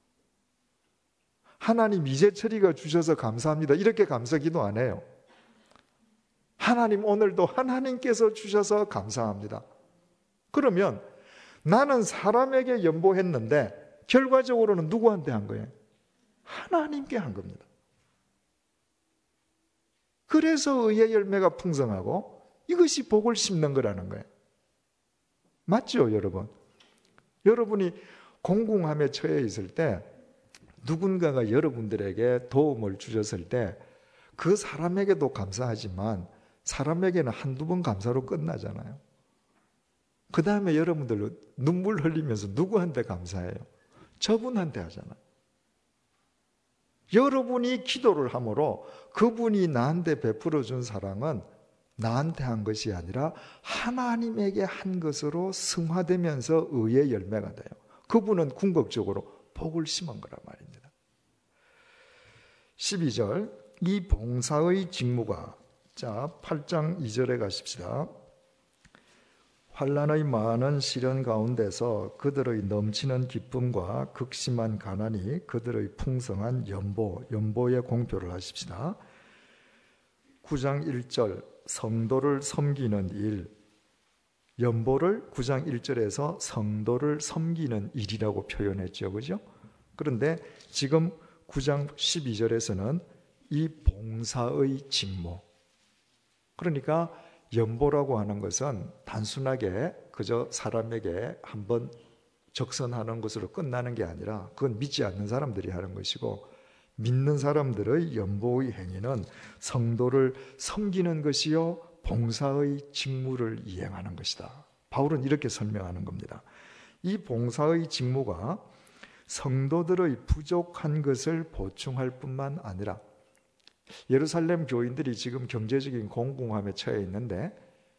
하나님 이재철이가 주셔서 감사합니다. 이렇게 감사기도 안 해요. 하나님 오늘도 하나님께서 주셔서 감사합니다. 그러면 나는 사람에게 연보했는데 결과적으로는 누구한테 한 거예요? 하나님께 한 겁니다. 그래서 의의 열매가 풍성하고 이것이 복을 심는 거라는 거예요. 맞죠, 여러분? 여러분이 공공함에 처해 있을 때 누군가가 여러분들에게 도움을 주셨을 때 그 사람에게도 감사하지만 사람에게는 한두 번 감사로 끝나잖아요. 그 다음에 여러분들 눈물 흘리면서 누구한테 감사해요? 저분한테 하잖아요. 여러분이 기도를 함으로 그분이 나한테 베풀어 준 사랑은 나한테 한 것이 아니라 하나님에게 한 것으로 승화되면서 의의 열매가 돼요. 그분은 궁극적으로 복을 심은 거란 말입니다. 십이 절, 이 봉사의 직무가, 자, 팔 장 이 절에 가십시다. 환난의 많은 시련 가운데서 그들의 넘치는 기쁨과 극심한 가난이 그들의 풍성한 연보, 연보의 공표를 하십시다. 구 장 일 절, 성도를 섬기는 일, 연보를 구 장 일 절에서 성도를 섬기는 일이라고 표현했죠. 그죠? 그런데 지금 구 장 십이 절에서는 이 봉사의 직무. 그러니까 연보라고 하는 것은 단순하게 그저 사람에게 한번 적선하는 것으로 끝나는 게 아니라 그건 믿지 않는 사람들이 하는 것이고, 믿는 사람들의 연보의 행위는 성도를 섬기는 것이요 봉사의 직무를 이행하는 것이다. 바울은 이렇게 설명하는 겁니다. 이 봉사의 직무가 성도들의 부족한 것을 보충할 뿐만 아니라, 예루살렘 교인들이 지금 경제적인 공공함에 처해 있는데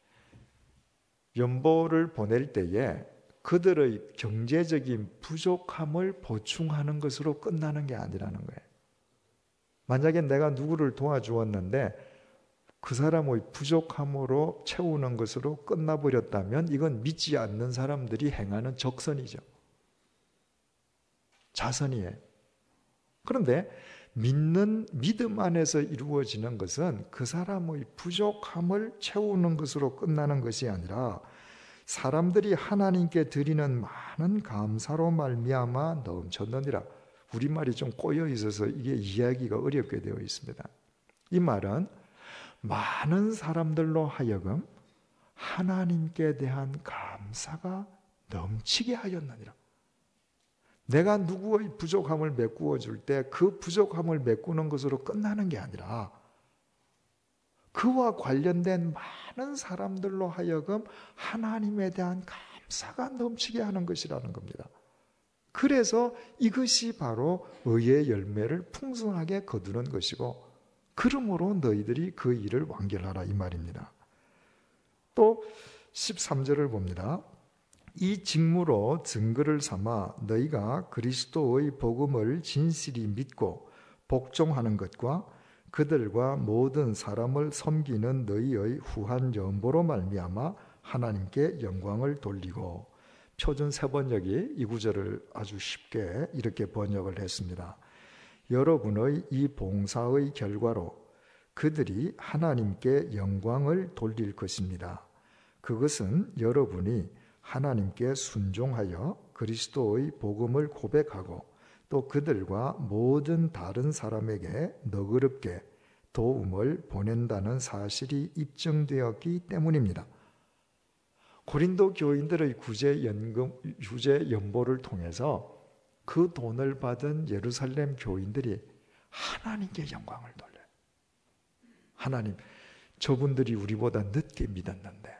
연보를 보낼 때에 그들의 경제적인 부족함을 보충하는 것으로 끝나는 게 아니라는 거예요. 만약에 내가 누구를 도와주었는데 그 사람의 부족함으로 채우는 것으로 끝나버렸다면 이건 믿지 않는 사람들이 행하는 적선이죠. 자선이에요. 그런데 믿는 믿음 안에서 이루어지는 것은 그 사람의 부족함을 채우는 것으로 끝나는 것이 아니라 사람들이 하나님께 드리는 많은 감사로 말미암아 넘쳤느니라. 우리말이 좀 꼬여 있어서 이게 이해하기가 어렵게 되어 있습니다. 이 말은 많은 사람들로 하여금 하나님께 대한 감사가 넘치게 하였느니라. 내가 누구의 부족함을 메꾸어 줄 때 그 부족함을 메꾸는 것으로 끝나는 게 아니라 그와 관련된 많은 사람들로 하여금 하나님에 대한 감사가 넘치게 하는 것이라는 겁니다. 그래서 이것이 바로 의의 열매를 풍성하게 거두는 것이고, 그러므로 너희들이 그 일을 완결하라 이 말입니다. 또 십삼 절을 봅니다. 이 직무로 증거를 삼아 너희가 그리스도의 복음을 진실이 믿고 복종하는 것과 그들과 모든 사람을 섬기는 너희의 후한 연보로 말미암아 하나님께 영광을 돌리고. 표준 세번역이 이 구절을 아주 쉽게 이렇게 번역을 했습니다. 여러분의 이 봉사의 결과로 그들이 하나님께 영광을 돌릴 것입니다. 그것은 여러분이 하나님께 순종하여 그리스도의 복음을 고백하고 또 그들과 모든 다른 사람에게 너그럽게 도움을 보낸다는 사실이 입증되었기 때문입니다. 고린도 교인들의 구제 연금, 구제 연보를 통해서 그 돈을 받은 예루살렘 교인들이 하나님께 영광을 돌려요. 하나님, 저분들이 우리보다 늦게 믿었는데,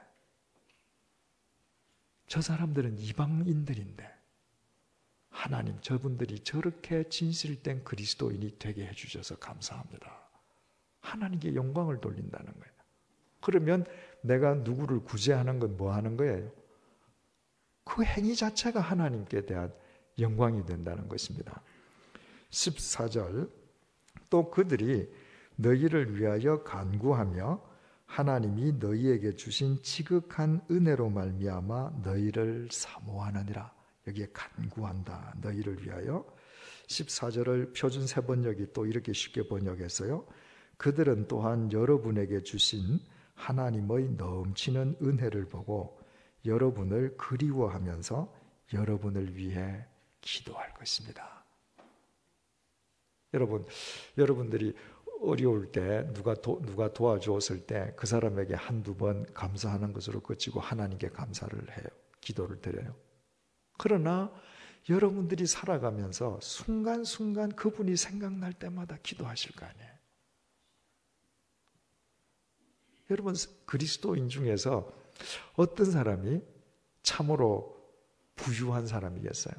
저 사람들은 이방인들인데 하나님, 저분들이 저렇게 진실된 그리스도인이 되게 해주셔서 감사합니다. 하나님께 영광을 돌린다는 거예요. 그러면 내가 누구를 구제하는 건 뭐 하는 거예요? 그 행위 자체가 하나님께 대한 영광이 된다는 것입니다. 십사 절, 또 그들이 너희를 위하여 간구하며 하나님이 너희에게 주신 지극한 은혜로 말미암아 너희를 사모하느니라. 여기에 간구한다, 너희를 위하여. 십사 절을 표준 세번역이 또 이렇게 쉽게 번역했어요. 그들은 또한 여러분에게 주신 하나님의 넘치는 은혜를 보고 여러분을 그리워하면서 여러분을 위해 기도할 것입니다. 여러분, 여러분들이 어려울 때 누가 도, 누가 도와주었을 때 그 사람에게 한두 번 감사하는 것으로 그치고 하나님께 감사를 해요. 기도를 드려요. 그러나 여러분들이 살아가면서 순간순간 그분이 생각날 때마다 기도하실 거 아니에요. 여러분, 그리스도인 중에서 어떤 사람이 참으로 부유한 사람이겠어요?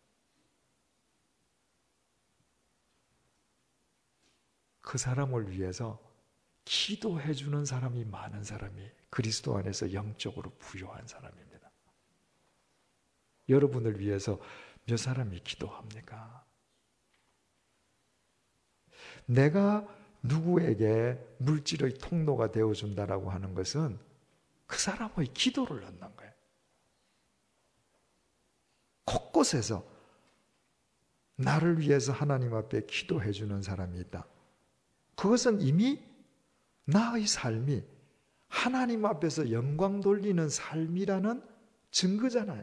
그 사람을 위해서 기도해 주는 사람이 많은 사람이 그리스도 안에서 영적으로 부유한 사람입니다. 여러분을 위해서 몇 사람이 기도합니까? 내가 누구에게 물질의 통로가 되어준다라고 하는 것은 그 사람의 기도를 얻는 거예요. 곳곳에서 나를 위해서 하나님 앞에 기도해 주는 사람이 있다. 그것은 이미 나의 삶이 하나님 앞에서 영광 돌리는 삶이라는 증거잖아요.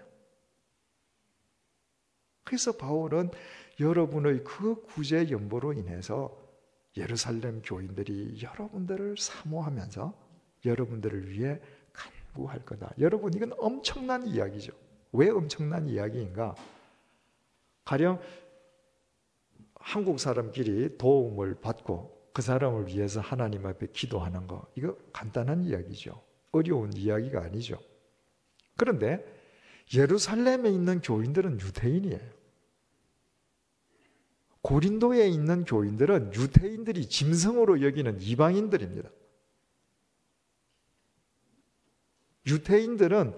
그래서 바울은 여러분의 그 구제 연보로 인해서 예루살렘 교인들이 여러분들을 사모하면서 여러분들을 위해 간구할 거다. 여러분, 이건 엄청난 이야기죠. 왜 엄청난 이야기인가? 가령 한국 사람끼리 도움을 받고 그 사람을 위해서 하나님 앞에 기도하는 거, 이거 간단한 이야기죠. 어려운 이야기가 아니죠. 그런데 예루살렘에 있는 교인들은 유대인이에요. 고린도에 있는 교인들은 유대인들이 짐승으로 여기는 이방인들입니다. 유대인들은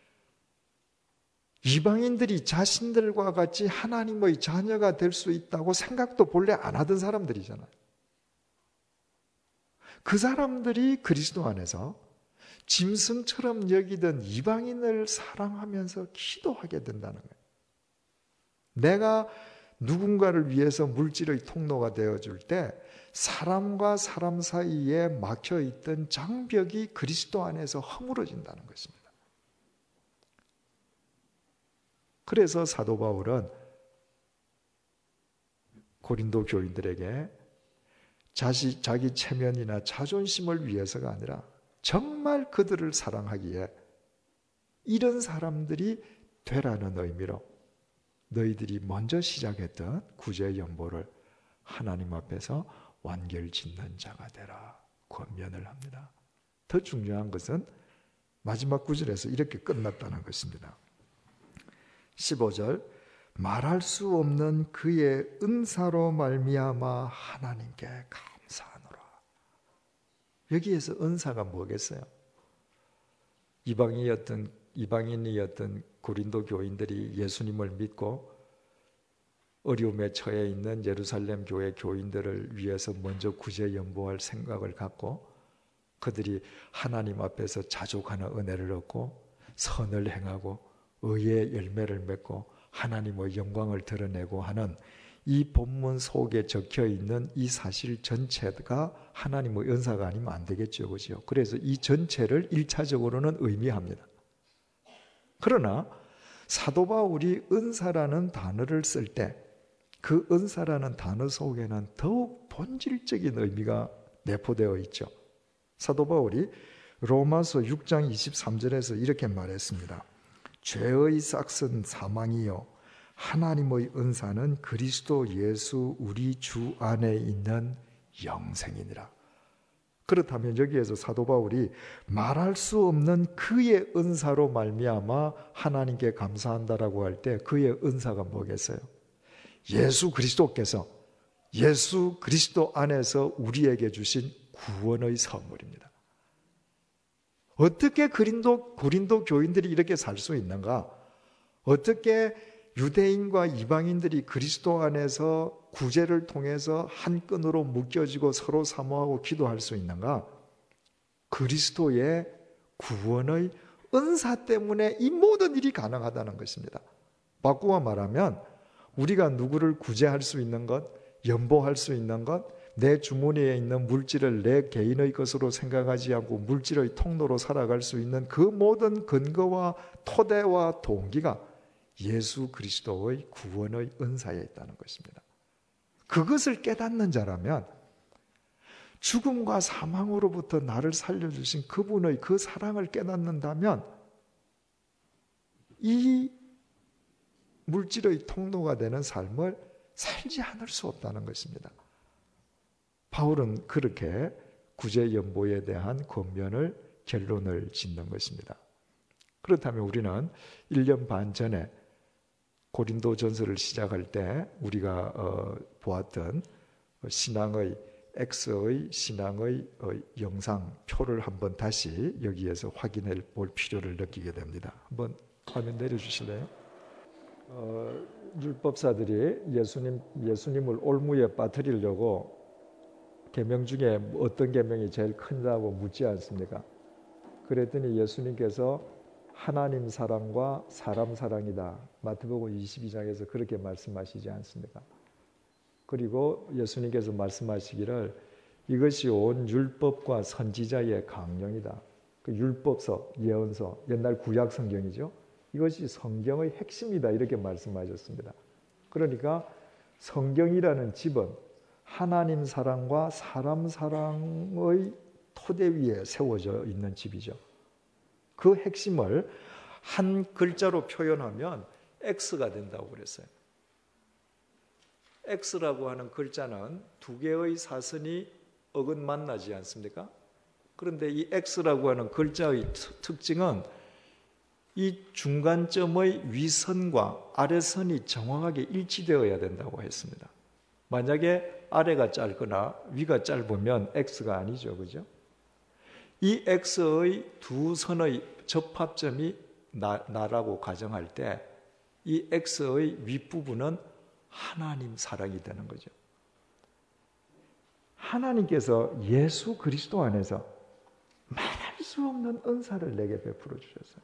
이방인들이 자신들과 같이 하나님의 자녀가 될 수 있다고 생각도 본래 안 하던 사람들이잖아요. 그 사람들이 그리스도 안에서 짐승처럼 여기던 이방인을 사랑하면서 기도하게 된다는 거예요. 내가 누군가를 위해서 물질의 통로가 되어줄 때 사람과 사람 사이에 막혀있던 장벽이 그리스도 안에서 허물어진다는 것입니다. 그래서 사도 바울은 고린도 교인들에게 자시, 자기 체면이나 자존심을 위해서가 아니라 정말 그들을 사랑하기에 이런 사람들이 되라는 의미로 너희들이 먼저 시작했던 구제 연보를 하나님 앞에서 완결 짓는 자가 되라 권면을 합니다. 더 중요한 것은 마지막 구절에서 이렇게 끝났다는 것입니다. 십오 절, 말할 수 없는 그의 은사로 말미암아 하나님께 감사하노라. 여기에서 은사가 뭐겠어요? 이방인이었던 이방인이었던 고린도 교인들이 예수님을 믿고 어려움에 처해 있는 예루살렘 교회 교인들을 위해서 먼저 구제 연보할 생각을 갖고 그들이 하나님 앞에서 자족하는 은혜를 얻고 선을 행하고 의의 열매를 맺고 하나님의 영광을 드러내고 하는 이 본문 속에 적혀 있는 이 사실 전체가 하나님의 은사가 아니면 안 되겠죠, 그렇죠? 그래서 이 전체를 일차적으로는 의미합니다. 그러나 사도 바울이 은사라는 단어를 쓸 때 그 은사라는 단어 속에는 더욱 본질적인 의미가 내포되어 있죠. 사도 바울이 로마서 육 장 이십삼 절에서 이렇게 말했습니다. 죄의 싹은 사망이요 하나님의 은사는 그리스도 예수 우리 주 안에 있는 영생이니라. 그렇다면 여기에서 사도 바울이 말할 수 없는 그의 은사로 말미암아 하나님께 감사한다라고 할 때 그의 은사가 뭐겠어요? 예수 그리스도께서 예수 그리스도 안에서 우리에게 주신 구원의 선물입니다. 어떻게 고린도, 고린도 교인들이 이렇게 살 수 있는가? 어떻게 유대인과 이방인들이 그리스도 안에서 구제를 통해서 한 끈으로 묶여지고 서로 사모하고 기도할 수 있는가? 그리스도의 구원의 은사 때문에 이 모든 일이 가능하다는 것입니다. 바꾸어 말하면 우리가 누구를 구제할 수 있는 것, 연보할 수 있는 것, 내 주머니에 있는 물질을 내 개인의 것으로 생각하지 않고 물질의 통로로 살아갈 수 있는 그 모든 근거와 토대와 동기가 예수 그리스도의 구원의 은사에 있다는 것입니다. 그것을 깨닫는 자라면 죽음과 사망으로부터 나를 살려주신 그분의 그 사랑을 깨닫는다면 이 물질의 통로가 되는 삶을 살지 않을 수 없다는 것입니다. 바울은 그렇게 구제연보에 대한 권면을 결론을 짓는 것입니다. 그렇다면 우리는 일 년 반 전에 고린도전서를 시작할 때 우리가 어, 보았던 신앙의 X의 신앙의 어, 영상표를 한번 다시 여기에서 확인해 볼 필요를 느끼게 됩니다. 한번 화면 내려주실래요? 어, 율법사들이 예수님, 예수님을 올무에 빠뜨리려고 계명 중에 어떤 계명이 제일 큰다고 묻지 않습니까? 그랬더니 예수님께서 하나님 사랑과 사람 사랑이다. 마태복음 이십이 장에서 그렇게 말씀하시지 않습니까? 그리고 예수님께서 말씀하시기를 이것이 온 율법과 선지자의 강령이다. 그 율법서, 예언서, 옛날 구약 성경이죠. 이것이 성경의 핵심이다. 이렇게 말씀하셨습니다. 그러니까 성경이라는 집은 하나님 사랑과 사람 사랑의 토대 위에 세워져 있는 집이죠. 그 핵심을 한 글자로 표현하면 X가 된다고 그랬어요. X라고 하는 글자는 두 개의 사선이 어긋만나지 않습니까? 그런데 이 X라고 하는 글자의 특징은 이 중간점의 위선과 아래선이 정확하게 일치되어야 된다고 했습니다. 만약에 아래가 짧거나 위가 짧으면 X가 아니죠. 그죠? 이 X의 두 선의 접합점이 나, 나라고 가정할 때 이 X의 윗부분은 하나님 사랑이 되는 거죠. 하나님께서 예수 그리스도 안에서 말할 수 없는 은사를 내게 베풀어 주셨어요.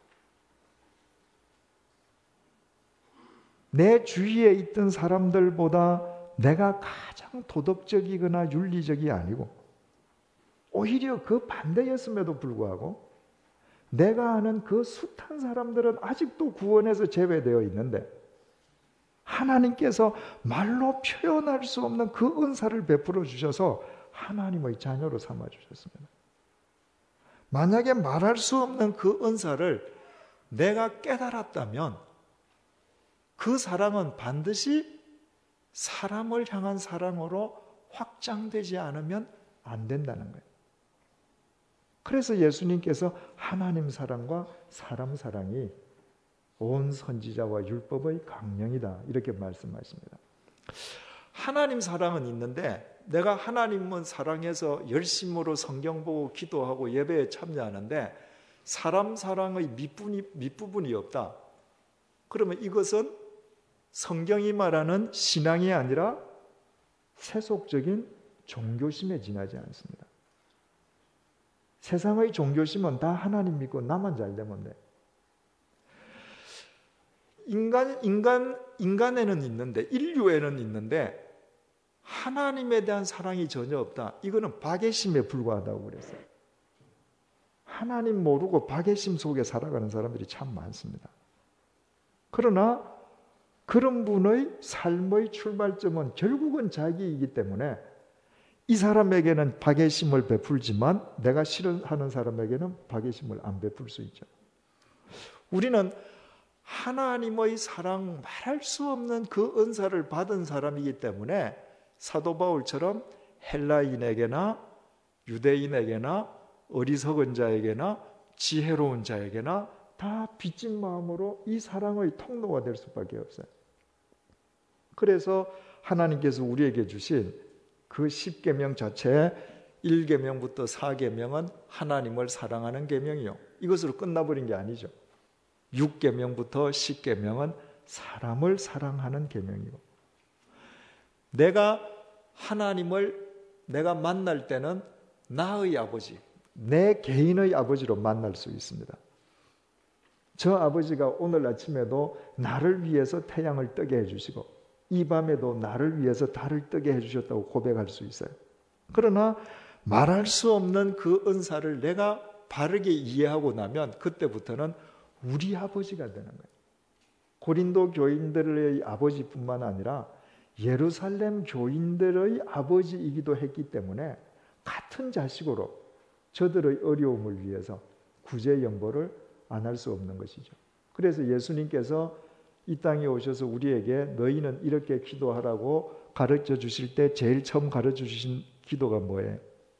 내 주위에 있던 사람들보다 내가 가장 도덕적이거나 윤리적이 아니고 오히려 그 반대였음에도 불구하고 내가 아는 그 숱한 사람들은 아직도 구원에서 제외되어 있는데 하나님께서 말로 표현할 수 없는 그 은사를 베풀어 주셔서 하나님의 자녀로 삼아 주셨습니다. 만약에 말할 수 없는 그 은사를 내가 깨달았다면 그 사랑은 반드시 사람을 향한 사랑으로 확장되지 않으면 안 된다는 거예요. 그래서 예수님께서 하나님 사랑과 사람 사랑이 온 선지자와 율법의 강령이다 이렇게 말씀하십니다. 하나님 사랑은 있는데 내가 하나님은 사랑해서 열심으로 성경 보고 기도하고 예배에 참여하는데 사람 사랑의 밑부분이, 밑부분이 없다. 그러면 이것은 성경이 말하는 신앙이 아니라 세속적인 종교심에 지나지 않습니다. 세상의 종교심은 다 하나님 믿고 나만 잘 되면 돼. 인간, 인간, 인간에는 있는데, 인류에는 있는데, 하나님에 대한 사랑이 전혀 없다. 이거는 박애심에 불과하다고 그랬어요. 하나님 모르고 박애심 속에 살아가는 사람들이 참 많습니다. 그러나 그런 분의 삶의 출발점은 결국은 자기이기 때문에 이 사람에게는 박애심을 베풀지만 내가 싫어하는 사람에게는 박애심을 안 베풀 수 있죠. 우리는 하나님의 사랑 말할 수 없는 그 은사를 받은 사람이기 때문에 사도 바울처럼 헬라인에게나 유대인에게나 어리석은 자에게나 지혜로운 자에게나 다 빚진 마음으로 이 사랑의 통로가 될 수밖에 없어요. 그래서 하나님께서 우리에게 주신 그 십계명 자체에 일 계명부터 사 계명은 하나님을 사랑하는 계명이요. 이것으로 끝나버린 게 아니죠. 육 계명부터 십 계명은 사람을 사랑하는 계명이고 내가 하나님을 내가 만날 때는 나의 아버지, 내 개인의 아버지로 만날 수 있습니다. 저 아버지가 오늘 아침에도 나를 위해서 태양을 뜨게 해주시고 이 밤에도 나를 위해서 달을 뜨게 해주셨다고 고백할 수 있어요. 그러나 말할 수 없는 그 은사를 내가 바르게 이해하고 나면 그때부터는 우리 아버지가 되는 거예요. 고린도 교인들의 아버지뿐만 아니라 예루살렘 교인들의 아버지이기도 했기 때문에 같은 자식으로 저들의 어려움을 위해서 구제 연보를 안 할 수 없는 것이죠. 그래서 예수님께서 이 땅에 오셔서 우리에게 너희는 이렇게 기도하라고 가르쳐 주실 때 제일 처음 가르쳐 주신 기도가 뭐예요?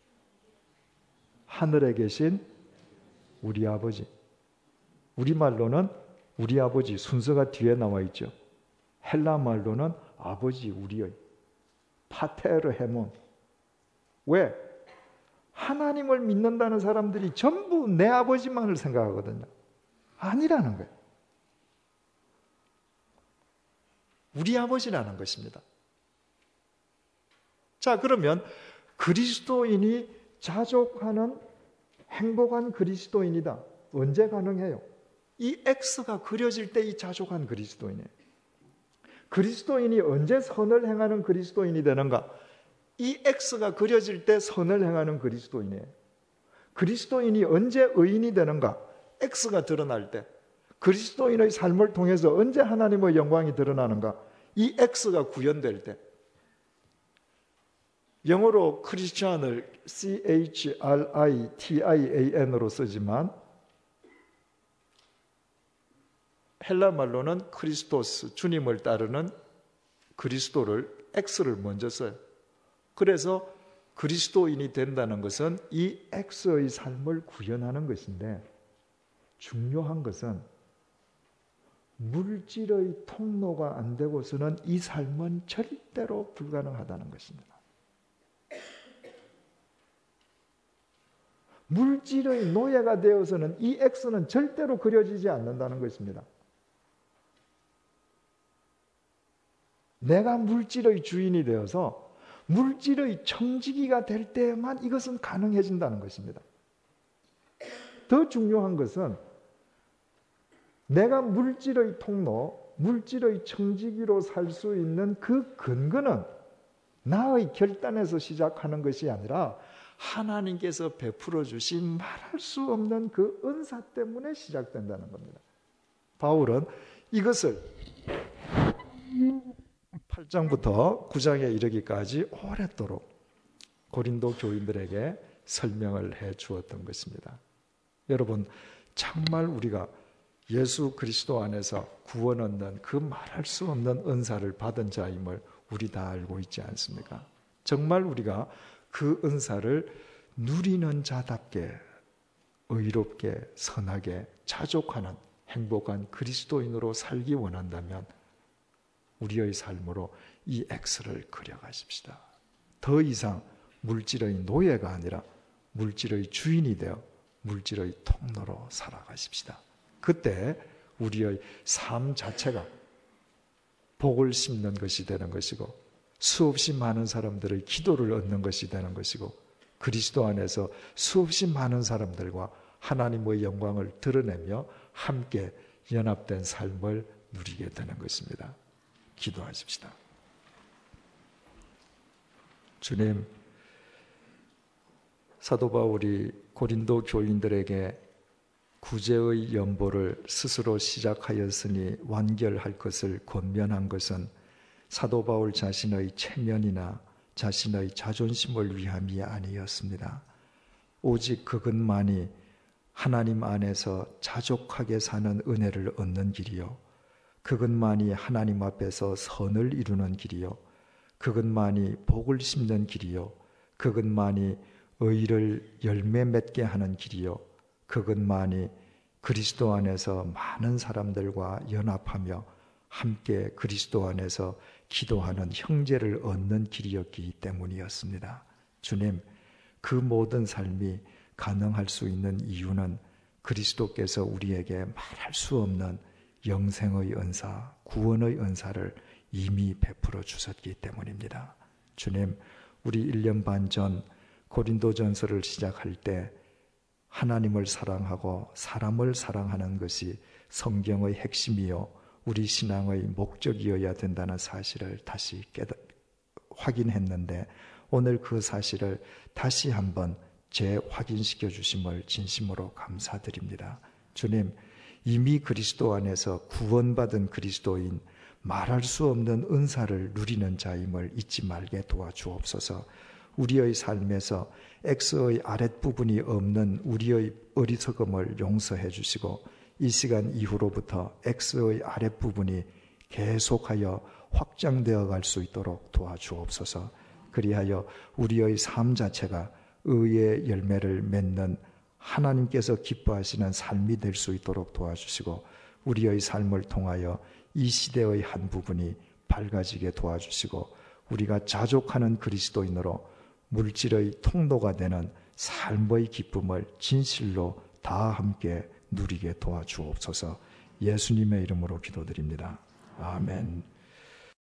하늘에 계신 우리 아버지. 우리말로는 우리 아버지 순서가 뒤에 나와 있죠. 헬라 말로는 아버지 우리의 파테르 헤몬. 왜? 하나님을 믿는다는 사람들이 전부 내 아버지만을 생각하거든요. 아니라는 거예요. 우리 아버지라는 것입니다. 자, 그러면 그리스도인이 자족하는 행복한 그리스도인이다. 언제 가능해요? 이 X가 그려질 때 이 자족한 그리스도인이에요. 그리스도인이 언제 선을 행하는 그리스도인이 되는가? 이 X가 그려질 때 선을 행하는 그리스도인이에요. 그리스도인이 언제 의인이 되는가? X가 드러날 때. 그리스도인의 삶을 통해서 언제 하나님의 영광이 드러나는가? 이 X가 구현될 때. 영어로 크리스찬을 씨 에이치 알 아이 티 아이 에이 엔으로 쓰지만 헬라 말로는 크리스토스, 주님을 따르는 그리스도를 X를 먼저 써요. 그래서 그리스도인이 된다는 것은 이 X의 삶을 구현하는 것인데, 중요한 것은 물질의 통로가 안 되고서는 이 삶은 절대로 불가능하다는 것입니다. 물질의 노예가 되어서는 이 X는 절대로 그려지지 않는다는 것입니다. 내가 물질의 주인이 되어서 물질의 청지기가 될 때에만 이것은 가능해진다는 것입니다. 더 중요한 것은 내가 물질의 통로, 물질의 청지기로 살 수 있는 그 근거는 나의 결단에서 시작하는 것이 아니라 하나님께서 베풀어 주신 말할 수 없는 그 은사 때문에 시작된다는 겁니다. 바울은 이것을 팔 장부터 구 장에 이르기까지 오랫도록 고린도 교인들에게 설명을 해 주었던 것입니다. 여러분, 정말 우리가 예수 그리스도 안에서 구원 얻는 그 말할 수 없는 은사를 받은 자임을 우리 다 알고 있지 않습니까? 정말 우리가 그 은사를 누리는 자답게 의롭게 선하게 자족하는 행복한 그리스도인으로 살기 원한다면 우리의 삶으로 이 X를 그려가십시다. 더 이상 물질의 노예가 아니라 물질의 주인이 되어 물질의 통로로 살아가십시다. 그때 우리의 삶 자체가 복을 심는 것이 되는 것이고 수없이 많은 사람들의 기도를 얻는 것이 되는 것이고 그리스도 안에서 수없이 많은 사람들과 하나님의 영광을 드러내며 함께 연합된 삶을 누리게 되는 것입니다. 기도하십시다. 주님, 사도 바울이 고린도 교인들에게 구제의 연보를 스스로 시작하였으니 완결할 것을 권면한 것은 사도 바울 자신의 체면이나 자신의 자존심을 위함이 아니었습니다. 오직 그것만이 하나님 안에서 자족하게 사는 은혜를 얻는 길이요, 그것만이 하나님 앞에서 선을 이루는 길이요, 그것만이 복을 심는 길이요, 그것만이 의를 열매 맺게 하는 길이요, 그것만이 그리스도 안에서 많은 사람들과 연합하며 함께 그리스도 안에서 기도하는 형제를 얻는 길이었기 때문이었습니다. 주님, 그 모든 삶이 가능할 수 있는 이유는 그리스도께서 우리에게 말할 수 없는 영생의 은사, 구원의 은사를 이미 베풀어 주셨기 때문입니다. 주님, 우리 일 년 반 전 고린도전서를 시작할 때 하나님을 사랑하고 사람을 사랑하는 것이 성경의 핵심이요 우리 신앙의 목적이어야 된다는 사실을 다시 깨달, 확인했는데 오늘 그 사실을 다시 한번 재확인시켜 주심을 진심으로 감사드립니다. 주님, 이미 그리스도 안에서 구원받은 그리스도인, 말할 수 없는 은사를 누리는 자임을 잊지 말게 도와주옵소서. 우리의 삶에서 X의 아랫부분이 없는 우리의 어리석음을 용서해 주시고 이 시간 이후로부터 X의 아랫부분이 계속하여 확장되어 갈 수 있도록 도와주옵소서. 그리하여 우리의 삶 자체가 의의 열매를 맺는 하나님께서 기뻐하시는 삶이 될 수 있도록 도와주시고 우리의 삶을 통하여 이 시대의 한 부분이 밝아지게 도와주시고 우리가 자족하는 그리스도인으로 물질의 통로가 되는 삶의 기쁨을 진실로 다 함께 누리게 도와주옵소서. 예수님의 이름으로 기도드립니다. 아멘.